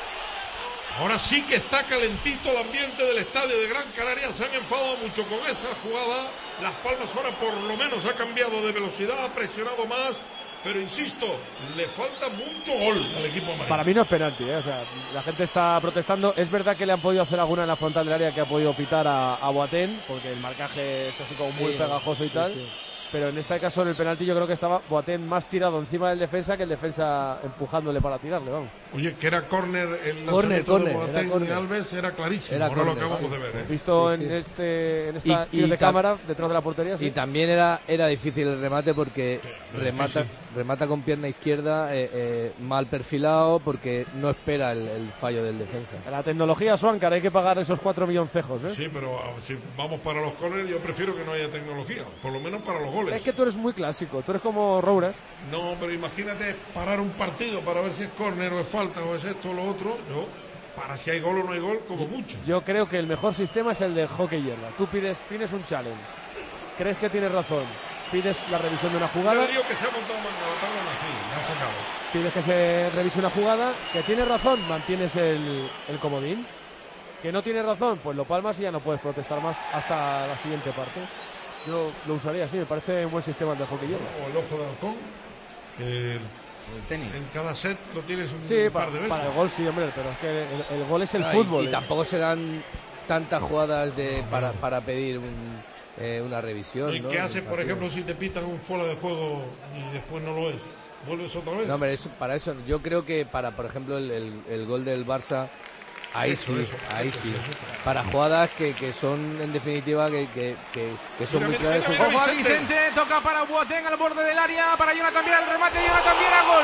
Ahora sí que está calentito el ambiente del estadio de Gran Canaria, se han enfadado mucho con esa jugada. Las Palmas ahora por lo menos ha cambiado de velocidad, ha presionado más, pero insisto, le falta mucho gol al equipo amarillo. Para mí no es penalti, ¿eh? O sea, la gente está protestando. Es verdad que le han podido hacer alguna en la frontal del área que ha podido pitar a, a Boateng, porque el marcaje es así como muy Sí, pegajoso y sí, tal. sí. Pero en este caso, en el penalti, yo creo que estaba Boateng más tirado encima del defensa que el defensa empujándole para tirarle, vamos. Oye, que era córner el Córner, lanzamiento córner, de era Boateng córner. de Alves, era clarísimo, Era ahora lo córner, acabamos sí. de ver. ¿eh? Visto Sí, sí. en este en esta Y- tiro y de tam- cámara detrás de la portería, sí. Y también era, era difícil el remate porque remata, difícil. remata con pierna izquierda eh, eh, mal perfilado porque no espera el, el fallo del defensa. La tecnología Swankar, hay que pagar esos cuatro milloncejos, ¿eh? Sí, pero ah, si vamos para los córneres, yo prefiero que no haya tecnología, por lo menos para los goles. Es que tú eres muy clásico, tú eres como Roures. No, pero imagínate parar un partido para ver si es córner o es falta o es esto o lo otro. Yo, para si hay gol o no hay gol, como mucho. Yo creo que el mejor sistema es el de hockey hierba. Tú pides, tienes un challenge, crees que tienes razón, pides la revisión de una Yo jugada, digo que se ha montado Mangala, perdón, así, ya se acabó. pides que se revise una jugada, que tienes razón, mantienes el, el comodín, que no tienes razón, pues lo palmas y ya no puedes protestar más hasta la siguiente parte. Yo lo usaría así, me parece un buen sistema el de hockey hierba. O el ojo de halcón, que El tenis. en cada set lo tienes un Sí, par para, de veces. para el gol sí, hombre, pero es que el, el gol es el Ah, y- fútbol. Y, ¿eh? tampoco se dan tantas jugadas de, para, para pedir un, eh, una revisión. ¿Y ¿no? qué haces, del por partido. ejemplo, si te pitan un fuera de juego y después no lo es? ¿Vuelves otra vez? No, hombre, eso- para eso, yo creo que para, por ejemplo, el, el- el gol del Barça, ahí Eso, sí, eso, ahí eso, sí. eso. Para jugadas que, que son, en definitiva, que, que, que, que son Mira, muy mira, claras. mira, son- mira, Ojo a Vicente, toca para Boateng al borde del área, para Jonathan Viera, el remate, Jonathan Viera, gol.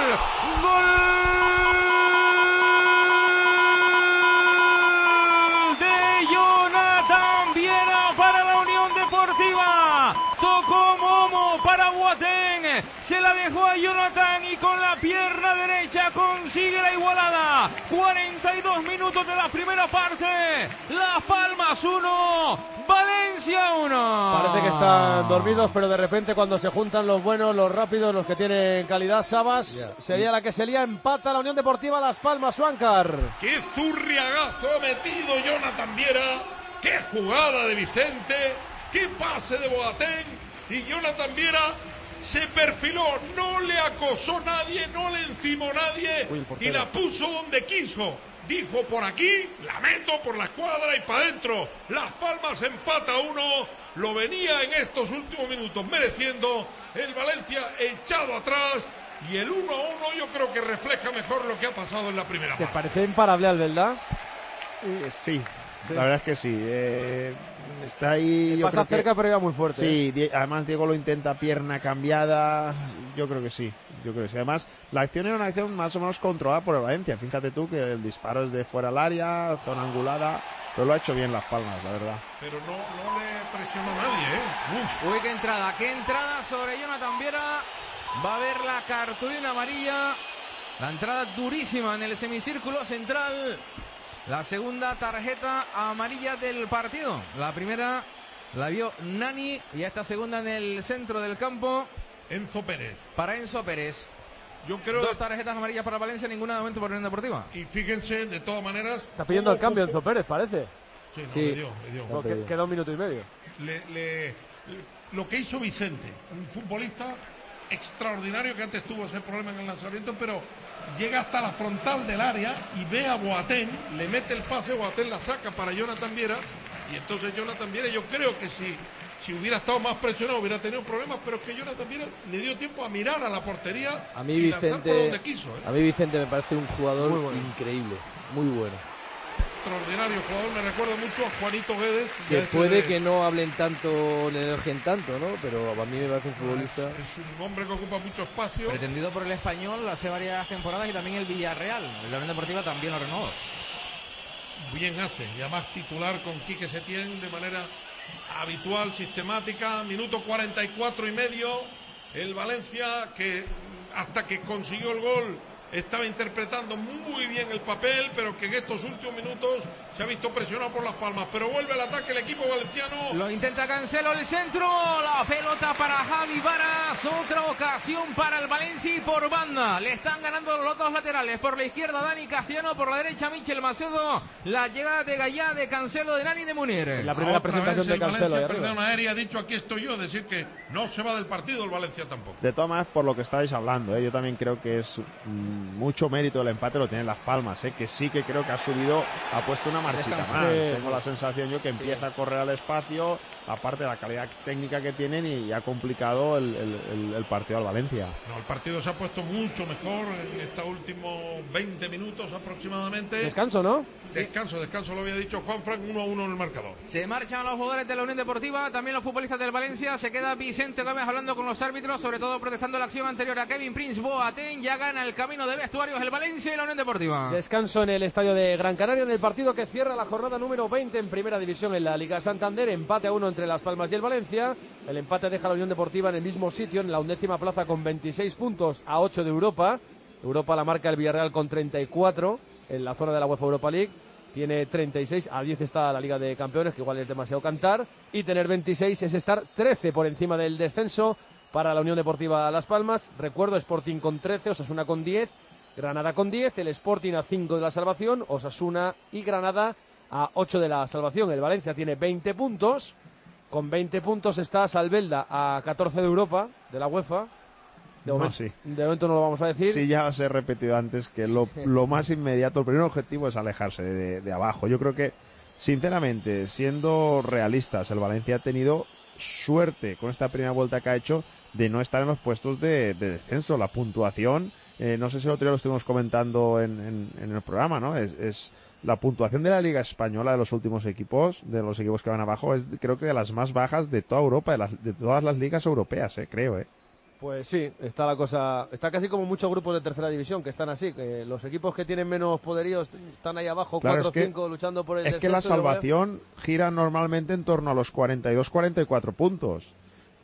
Gol de Jonathan Viera para la Unión Deportiva. Tocó Momo para Boateng. se la dejó a Jonathan y con la pierna derecha consigue la igualada. cuarenta y dos minutos de la primera parte. Las Palmas uno, Valencia uno. Parece que están dormidos, pero de repente cuando se juntan los buenos, los rápidos, los que tienen calidad, Sabas, yeah. sería la que se lía. Empata la Unión Deportiva Las Palmas, Suáncar. ¡Qué zurriagazo ha metido Jonathan Viera! ¡Qué jugada de Vicente! ¡Qué pase de Boateng! Y Jonathan Viera se perfiló, no le acosó nadie, no le encimó nadie y la puso donde quiso. Dijo, por aquí, la meto por la escuadra y para adentro. Las Palmas empata uno, lo venía en estos últimos minutos mereciendo. El Valencia echado atrás y el uno a uno yo creo que refleja mejor lo que ha pasado en la primera parte. ¿Te parece imparable, ¿verdad? Eh, sí. Sí. La verdad es que sí. Eh, está ahí. Pasa cerca, que, pero iba muy fuerte. Sí, ¿eh? Además Diego lo intenta pierna cambiada. Yo creo que sí. Yo creo que sí. Además, la acción era una acción más o menos controlada por el Valencia. Fíjate tú que el disparo es de fuera del área, zona angulada. Pero lo ha hecho bien Las Palmas, la verdad. Pero no, no le presionó nadie, ¿eh? Uf. Uy, qué entrada. Qué entrada sobre Jonathan Viera. Va a haber la cartulina amarilla. La entrada durísima en el semicírculo central. La segunda tarjeta amarilla del partido. La primera la vio Nani y esta segunda en el centro del campo. Enzo Pérez. Para Enzo Pérez. Yo creo Dos tarjetas amarillas para Valencia, ninguna de momento por Unión Deportiva. Y fíjense, de todas maneras... Está pidiendo el cambio Enzo Pérez, parece. Sí, no, sí. le dio, le dio. No, que, queda un minuto y medio. Le, le, lo que hizo Vicente, un futbolista extraordinario que antes tuvo ese problema en el lanzamiento, pero... llega hasta la frontal del área y ve a Boateng, le mete el pase, Boateng la saca para Jonathan Viera y entonces Jonathan Viera, yo creo que si, si hubiera estado más presionado hubiera tenido problemas, pero es que Jonathan Viera le dio tiempo a mirar a la portería a mí y Vicente, lanzar por donde quiso. ¿eh? A mí Vicente me parece un jugador muy bueno. increíble, muy bueno. Extraordinario jugador, me recuerda mucho a Juanito Guedes. Que este puede de... que no hablen tanto, le elogen tanto, ¿no? Pero a mí me parece un futbolista... Es, es un hombre que ocupa mucho espacio. Pretendido por el Español hace varias temporadas y también el Villarreal. La Unión Deportiva también lo renovó. Bien hace, y además titular con Quique Setién de manera habitual, sistemática. Minuto cuarenta y cuatro y medio. El Valencia que hasta que consiguió el gol estaba interpretando muy bien el papel, pero que en estos últimos minutos se ha visto presionado por Las Palmas, pero vuelve al ataque el equipo valenciano. Lo intenta Cancelo, el centro, la pelota para Javi Varas, otra ocasión para el Valencia y por banda, le están ganando los dos laterales, por la izquierda Dani Castellano, por la derecha Michel Macedo, la llegada de Gallá, de Cancelo, de Nani, de Munir. La primera Otra presentación vez de Cancelo. Valencia perdió una aérea, ha dicho aquí estoy yo, decir que no se va del partido el Valencia tampoco. De todas maneras, por lo que estáis hablando, ¿eh? yo también creo que es mmm, mucho mérito del empate lo tienen Las Palmas, ¿eh? que sí que creo que ha subido, ha puesto una marchita más. Sí, Tengo sí. la sensación yo que empieza sí. a correr al espacio, aparte de la calidad técnica que tienen y ha complicado el, el, el, el partido al Valencia. No, el partido se ha puesto mucho mejor en estos últimos veinte minutos aproximadamente. Descanso, ¿no? Descanso, descanso lo había dicho Juan Frank, uno a uno en el marcador. Se marchan los jugadores de la Unión Deportiva, también los futbolistas del Valencia, se queda Vicente Gómez hablando con los árbitros, sobre todo protestando la acción anterior a Kevin Prince Boateng, ya gana el camino de vestuarios el Valencia y la Unión Deportiva. Descanso en el estadio de Gran Canaria en el partido que cierra la jornada número veinte en Primera División en la Liga Santander, empate a uno entre Las Palmas y el Valencia. El empate deja a la Unión Deportiva en el mismo sitio, en la undécima plaza con veintiséis puntos a ocho de Europa. Europa la marca el Villarreal con treinta y cuatro en la zona de la UEFA Europa League. Tiene treinta y seis, a diez está la Liga de Campeones, que igual es demasiado cantar. Y tener veintiséis es estar trece por encima del descenso para la Unión Deportiva Las Palmas. Recuerdo, Sporting con trece, Osasuna con diez, Granada con diez, el Sporting a cinco de la salvación, Osasuna y Granada a ocho de la salvación. El Valencia tiene veinte puntos. Con veinte puntos está Salvelda a catorce de Europa, de la UEFA. De momento, no, sí. de momento no lo vamos a decir. Sí, ya os he repetido antes que lo, lo más inmediato, el primer objetivo es alejarse de, de abajo. Yo creo que, sinceramente, siendo realistas, el Valencia ha tenido suerte con esta primera vuelta que ha hecho de no estar en los puestos de, de descenso. La puntuación, eh, no sé si el otro día lo estuvimos comentando en, en, en el programa, ¿no? Es... es la puntuación de la Liga Española de los últimos equipos, de los equipos que van abajo, es creo que de las más bajas de toda Europa, de, las, de todas las ligas europeas, eh, creo, eh. Pues sí, está la cosa, está casi como muchos grupos de tercera división que están así, que los equipos que tienen menos poderíos están ahí abajo, claro, cuatro o es cinco luchando por el es descenso. Es que la salvación gira normalmente en torno a los cuarenta y dos cuarenta y cuatro puntos.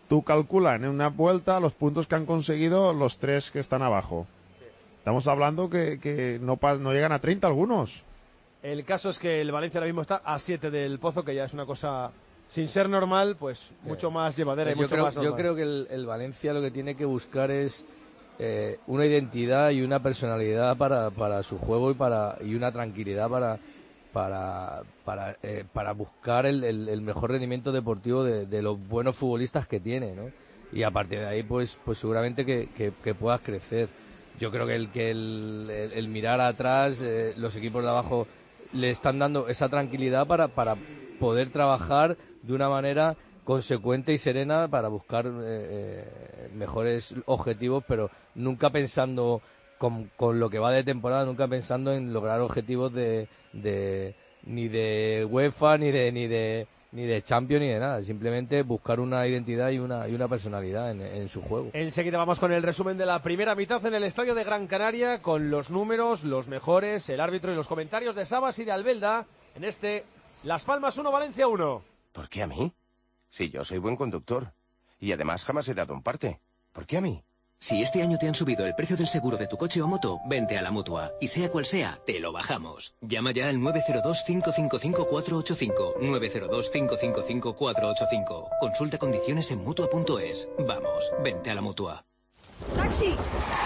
tú calculas en una vuelta los puntos que han conseguido los tres que están abajo. Estamos hablando que, que no, no llegan a treinta algunos. El caso es que el Valencia ahora mismo está a siete del Pozo, que ya es una cosa, sin ser normal, pues mucho más llevadera y yo mucho creo, más normal. Yo creo que el, el Valencia lo que tiene que buscar es eh, una identidad y una personalidad para, para su juego y para y una tranquilidad para para para, eh, para buscar el, el, el mejor rendimiento deportivo de, de los buenos futbolistas que tiene, ¿no? Y a partir de ahí, pues pues seguramente que, que, que puedas crecer. Yo creo que el que el, el, el mirar atrás, eh, los equipos de abajo le están dando esa tranquilidad para, para poder trabajar de una manera consecuente y serena para buscar eh, eh, mejores objetivos, pero nunca pensando con, con lo que va de temporada, nunca pensando en lograr objetivos de, de ni de UEFA, ni de ni de ni de Champions, ni de nada. Simplemente buscar una identidad y una y una personalidad en, en su juego. Enseguida vamos con el resumen de la primera mitad en el estadio de Gran Canaria, con los números, los mejores, el árbitro y los comentarios de Sabas y de Albelda en este Las Palmas uno, Valencia uno. ¿Por qué a mí? Si yo soy buen conductor. Y además jamás he dado un parte. ¿Por qué a mí? Si este año te han subido el precio del seguro de tu coche o moto, vente a la Mutua. Y sea cual sea, te lo bajamos. Llama ya al nueve cero dos, cinco cinco cinco, cuatro ocho cinco. nueve cero dos, cinco cinco cinco, cuatro ocho cinco. Consulta condiciones en Mutua punto es. Vamos, vente a la Mutua. ¡Taxi!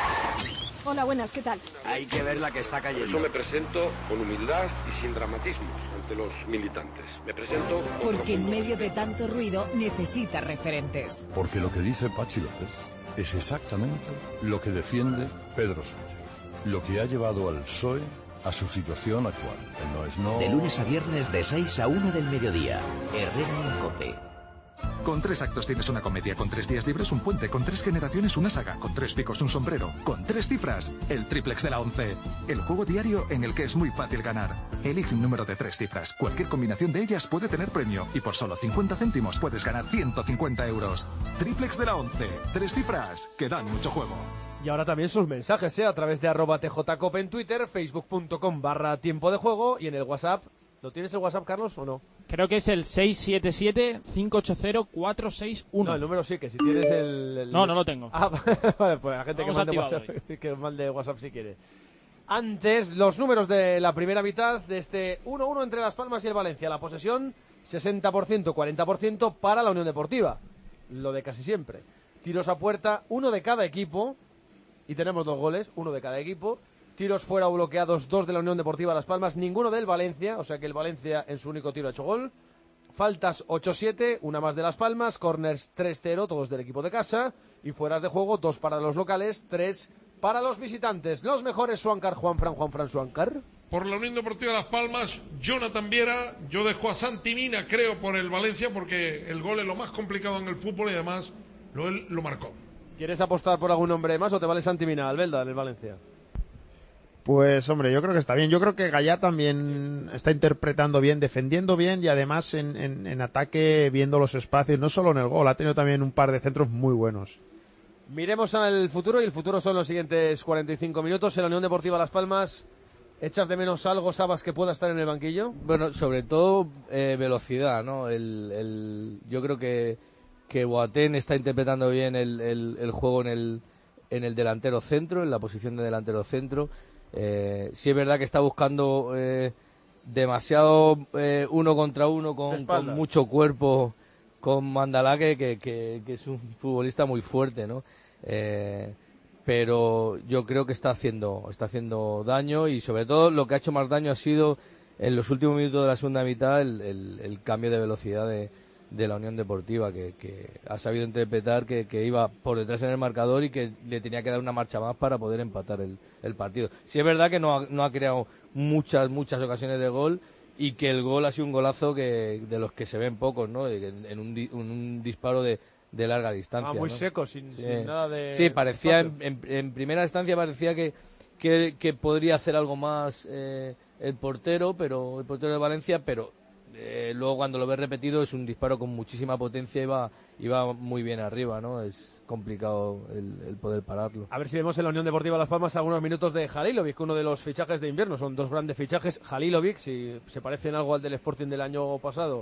Hola, buenas, ¿qué tal? Hay que ver la que está cayendo. Yo me presento con humildad y sin dramatismos ante los militantes. Me presento... Porque en medio de tanto ruido necesita referentes. Porque lo que dice Pachi López es exactamente lo que defiende Pedro Sánchez. Lo que ha llevado al P S O E a su situación actual. El no es no... De lunes a viernes de seis a una del mediodía. Herrera en COPE. Con tres actos tienes una comedia, con tres días libres un puente, con tres generaciones una saga, con tres picos un sombrero, con tres cifras, el triplex de la once. El juego diario en el que es muy fácil ganar. Elige un número de tres cifras, cualquier combinación de ellas puede tener premio y por solo cincuenta céntimos puedes ganar ciento cincuenta euros. Triplex de la once, tres cifras que dan mucho juego. Y ahora también sus mensajes, ¿eh? A través de arroba tjcope en Twitter, facebook punto com barra tiempo de juego y en el WhatsApp. ¿Lo tienes el WhatsApp, Carlos, o no? Creo que es el seis siete siete, cinco ocho cero, cuatro seis uno. No, el número sí, que si tienes el... el... No, no lo tengo. Ah, vale, pues la gente que mande, WhatsApp, que mande WhatsApp si quiere. Antes, los números de la primera mitad de este uno uno entre Las Palmas y el Valencia. La posesión, sesenta por ciento, cuarenta por ciento para la Unión Deportiva. Lo de casi siempre. Tiros a puerta, uno de cada equipo. Y tenemos dos goles, uno de cada equipo. Tiros fuera o bloqueados, dos de la Unión Deportiva Las Palmas, ninguno del Valencia, o sea que el Valencia en su único tiro ha hecho gol. Faltas ocho siete, una más de Las Palmas, corners tres cero, todos del equipo de casa, y fueras de juego, dos para los locales, tres para los visitantes. Los mejores, Suancar, Juanfran, Juanfran, Suancar. Por la Unión Deportiva Las Palmas, Jonathan Viera, yo dejo a Santi Mina, creo, por el Valencia, porque el gol es lo más complicado en el fútbol y además lo, él lo marcó. ¿Quieres apostar por algún nombre más o te vale Santi Mina, Albelda, en el Valencia? Pues hombre, yo creo que está bien. Yo creo que Gallá también está interpretando bien, defendiendo bien y además en, en, en ataque viendo los espacios, no solo en el gol, ha tenido también un par de centros muy buenos. Miremos al futuro y el futuro son los siguientes cuarenta y cinco minutos. En la Unión Deportiva Las Palmas, ¿echas de menos algo, Sabas, que pueda estar en el banquillo? Bueno, sobre todo eh, velocidad, ¿no? El, el, yo creo que, que Boateng está interpretando bien el, el, el juego en el, en el delantero centro, en la posición de delantero centro. Eh, sí es verdad que está buscando eh, demasiado eh, uno contra uno con, con mucho cuerpo con Mandalá, que, que, que, que es un futbolista muy fuerte, ¿no? Eh, pero yo creo que está haciendo está haciendo daño y sobre todo lo que ha hecho más daño ha sido en los últimos minutos de la segunda mitad el, el, el cambio de velocidad de, de la Unión Deportiva, que, que ha sabido interpretar que, que iba por detrás en el marcador y que le tenía que dar una marcha más para poder empatar el, el partido. Sí es verdad que no ha, no ha creado muchas muchas ocasiones de gol y que el gol ha sido un golazo que de los que se ven pocos, ¿no? En, en un, un, un disparo de, de larga distancia. Ah, muy ¿no? seco, sin, sí. sin nada de... Sí, parecía, en, en, en primera instancia parecía que, que, que podría hacer algo más eh, el portero, pero el portero de Valencia, pero eh, luego cuando lo ves repetido es un disparo con muchísima potencia y va, y va muy bien arriba, ¿no? Es complicado el, el poder pararlo. A ver si vemos en la Unión Deportiva Las Palmas algunos minutos de Halilovic, uno de los fichajes de invierno. Son dos grandes fichajes. Halilovic, si se parece en algo al del Sporting del año pasado,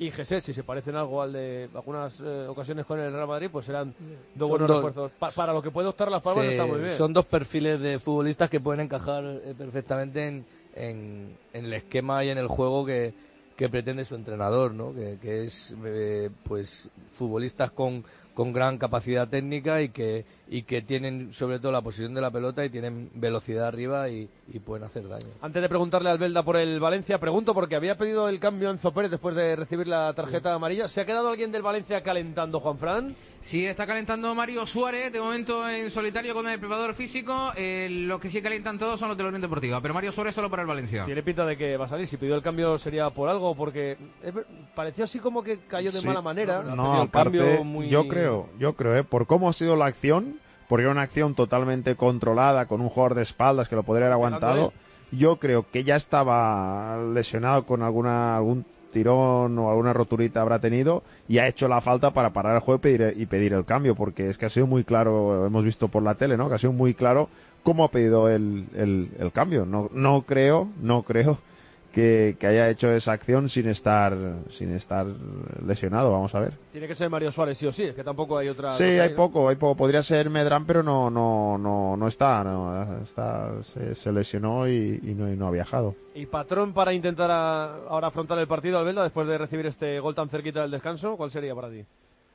y Gesell, si se parecen algo al de algunas eh, ocasiones con el Real Madrid, pues serán dos Son buenos dos- refuerzos. Pa- para lo que puede optar Las Palmas Sí, está muy bien. son dos perfiles de futbolistas que pueden encajar eh, perfectamente en, en, en el esquema y en el juego que, que pretende su entrenador, ¿no? Que, que es eh, pues futbolistas con, con gran capacidad técnica y que y que tienen sobre todo la posesión de la pelota y tienen velocidad arriba y, y pueden hacer daño. Antes de preguntarle al Belda por el Valencia, pregunto porque había pedido el cambio Enzo Pérez después de recibir la tarjeta amarilla. ¿Se ha quedado alguien del Valencia calentando, Juanfran? Sí, está calentando Mario Suárez, de momento en solitario con el preparador físico. Eh, los que sí calientan todos son los de la Unión Deportiva, pero Mario Suárez solo para el Valencia. Tiene pinta de que va a salir. Si pidió el cambio sería por algo, porque es ver- pareció así como que cayó de Sí. mala manera. No, aparte, yo creo, yo creo, ¿eh? por cómo ha sido la acción, porque era una acción totalmente controlada, con un jugador de espaldas que lo podría haber aguantado, yo creo que ya estaba lesionado con alguna algún tirón o alguna roturita habrá tenido y ha hecho la falta para parar el juego y pedir, y pedir el cambio, porque es que ha sido muy claro, hemos visto por la tele, ¿no? Que ha sido muy claro cómo ha pedido el, el, el cambio. No, no creo, no creo que, que haya hecho esa acción sin estar sin estar lesionado, vamos a ver. Tiene que ser Mario Suárez sí o sí, es que tampoco hay otra... Sí, cosa hay ahí, ¿no? poco, hay poco. Podría ser Medrán, pero no no no no está, no, está se, se lesionó y, y no, y no ha viajado. ¿Y patrón para intentar a- ahora afrontar el partido, Albelda, después de recibir este gol tan cerquita del descanso? ¿Cuál sería para ti?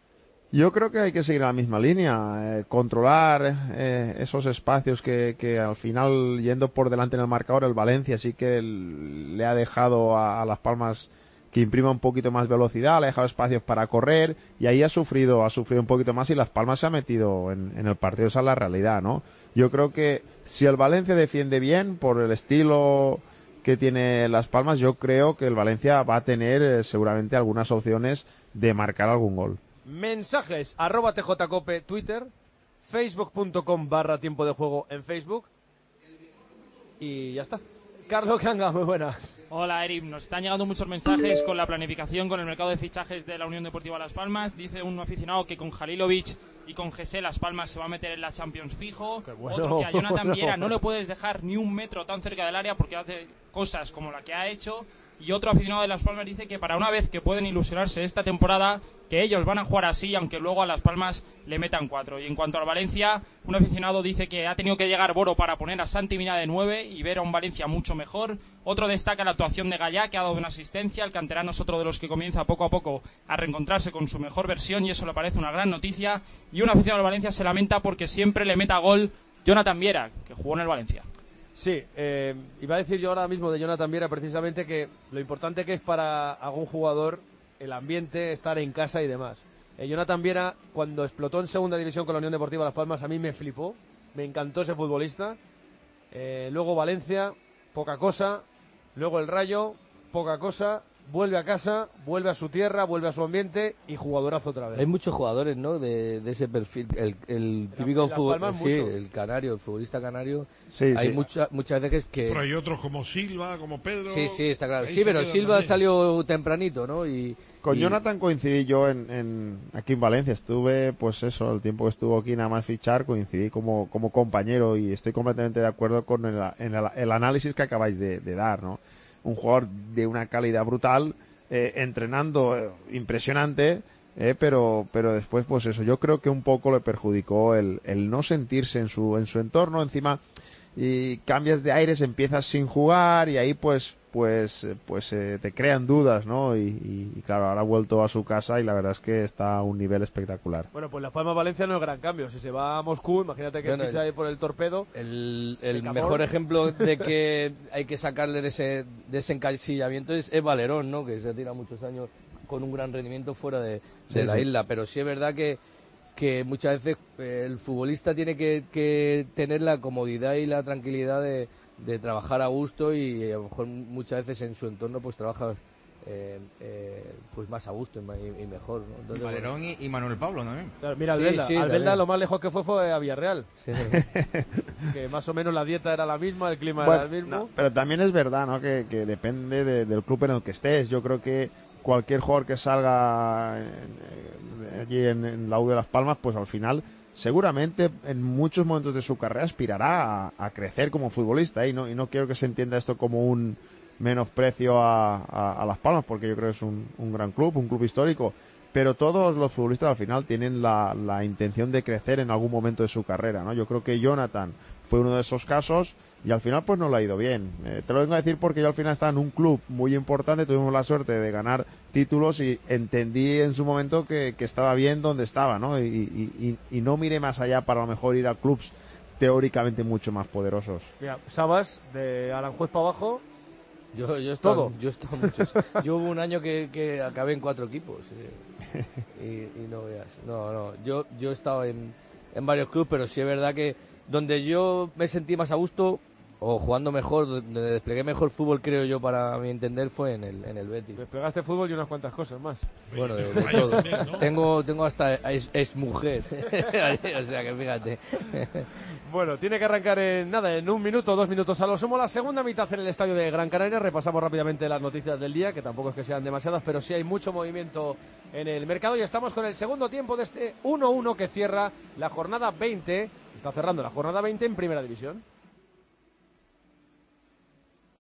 Yo creo que hay que seguir la misma línea, eh, controlar eh, esos espacios que, que al final, yendo por delante en el marcador, el Valencia sí que el- le ha dejado a, a Las Palmas que imprima un poquito más velocidad, le ha dejado espacios para correr y ahí ha sufrido, ha sufrido un poquito más y Las Palmas se ha metido en, en el partido, esa es la realidad, ¿no? Yo creo que si el Valencia defiende bien por el estilo que tiene Las Palmas, yo creo que el Valencia va a tener eh, seguramente algunas opciones de marcar algún gol. Mensajes, arroba tjcope, Twitter, facebook.com barra tiempo de juego en Facebook. Y ya está. Carlos Canga, muy buenas. Hola, Eric. Nos están llegando muchos mensajes con la planificación, con el mercado de fichajes de la Unión Deportiva Las Palmas. Dice un aficionado que con Halilovic y con Gesell Las Palmas se va a meter en la Champions fijo. bueno, Otro que a Jonathan bueno. Viera no le puedes dejar ni un metro tan cerca del área porque hace cosas como la que ha hecho. Y otro aficionado de Las Palmas dice que para una vez que pueden ilusionarse esta temporada, que ellos van a jugar así, aunque luego a Las Palmas le metan cuatro. Y en cuanto al Valencia, un aficionado dice que ha tenido que llegar Boro para poner a Santi Mina de nueve y ver a un Valencia mucho mejor. Otro destaca la actuación de Gallá, que ha dado una asistencia. El canterano es otro de los que comienza poco a poco a reencontrarse con su mejor versión y eso le parece una gran noticia. Y un aficionado del Valencia se lamenta porque siempre le meta gol Jonathan Viera, que jugó en el Valencia. Sí, eh, iba a decir yo ahora mismo de Jonathan Viera precisamente que lo importante que es para algún jugador el ambiente, estar en casa y demás. Eh, Jonathan Viera, cuando explotó en segunda división con la Unión Deportiva Las Palmas, a mí me flipó, me encantó ese futbolista. Eh, luego Valencia, poca cosa. Luego el Rayo, poca cosa. Vuelve a casa, vuelve a su tierra, vuelve a su ambiente y jugadorazo otra vez. Hay muchos jugadores, ¿no? De, de ese perfil, el, el típico en Las fútbol, Palmas sí, muchos. el canario, el futbolista canario. Sí, hay sí. mucha- muchas veces que Pero hay otros como Silva, como Pedro. sí, sí, está claro. Ahí Sí, se pero quedan Silva también. salió tempranito, ¿no? Y Con y- Jonathan coincidí yo en, en aquí en Valencia. Estuve, pues eso, el tiempo que estuvo aquí nada más fichar, coincidí como, como compañero y estoy completamente de acuerdo con el, en el, el análisis que acabáis de, de dar, ¿no? Un jugador de una calidad brutal, eh, entrenando eh, impresionante, eh, pero, pero después, pues eso, yo creo que un poco le perjudicó el, el no sentirse en su, en su entorno, encima, y cambias de aires, empiezas sin jugar y ahí pues pues eh, pues eh, te crean dudas, ¿no? Y, y- y claro, ahora ha vuelto a su casa y la verdad es que está a un nivel espectacular. Bueno, pues Las Palmas Valencia no es gran cambio. Si se va a Moscú, imagínate que Bueno, ficha ahí por el Torpedo. El, el Pecador. mejor ejemplo de que hay que sacarle de ese, de ese encasillamiento es, es Valerón, ¿no? Que se tira muchos años con un gran rendimiento fuera de, de Sí, la sí. isla. Pero sí es verdad que, que muchas veces eh, el futbolista tiene que, que tener la comodidad y la tranquilidad de, de trabajar a gusto y a lo mejor muchas veces en su entorno pues trabaja eh, eh, pues más a gusto y, ma- y- y mejor, ¿no? Entonces, Valerón y, y Manuel Pablo también. Claro, mira, Sí, Albelda, sí, Albelda también. lo más lejos que fue fue a Villarreal. Sí. Que más o menos la dieta era la misma, el clima Bueno, era el mismo. no, pero también es verdad, ¿no? Que, que depende de- del club en el que estés. Yo creo que cualquier jugador que salga en- en- allí en, en la U de Las Palmas, pues al final seguramente en muchos momentos de su carrera aspirará a, a crecer como futbolista, ¿eh? y no y no quiero que se entienda esto como un menosprecio a, a, a Las Palmas, porque yo creo que es un, un gran club, un club histórico, pero todos los futbolistas al final tienen la, la intención de crecer en algún momento de su carrera, ¿no? Yo creo que Jonathan fue uno de esos casos y al final pues no le ha ido bien. Eh, te lo vengo a decir porque yo al final estaba en un club muy importante, tuvimos la suerte de ganar títulos y entendí en su momento que, que estaba bien donde estaba, ¿no? Y, y, y, y no miré más allá para a lo mejor ir a clubs teóricamente mucho más poderosos. Mira, Sabas, de Aranjuez para abajo... Yo, yo he estado, todo. yo he estado muchos. Yo hubo un año que, que acabé en cuatro equipos. Eh, y, y no veas. No, no. Yo, yo he estado en, en varios clubes, pero sí es verdad que donde yo me sentí más a gusto o jugando mejor, donde desplegué mejor fútbol, creo yo, para mi entender, fue en el, en el Betis. Desplegaste fútbol y unas cuantas cosas más. Bueno, de, de todo. También, ¿no? Tengo, tengo hasta es, es mujer. O sea que fíjate. Bueno, tiene que arrancar en nada, en un minuto, dos minutos a lo sumo la segunda mitad en el estadio de Gran Canaria. Repasamos rápidamente las noticias del día, que tampoco es que sean demasiadas, pero sí hay mucho movimiento en el mercado y estamos con el segundo tiempo de este uno uno que cierra la jornada veinte. Está cerrando la jornada veinte en Primera División.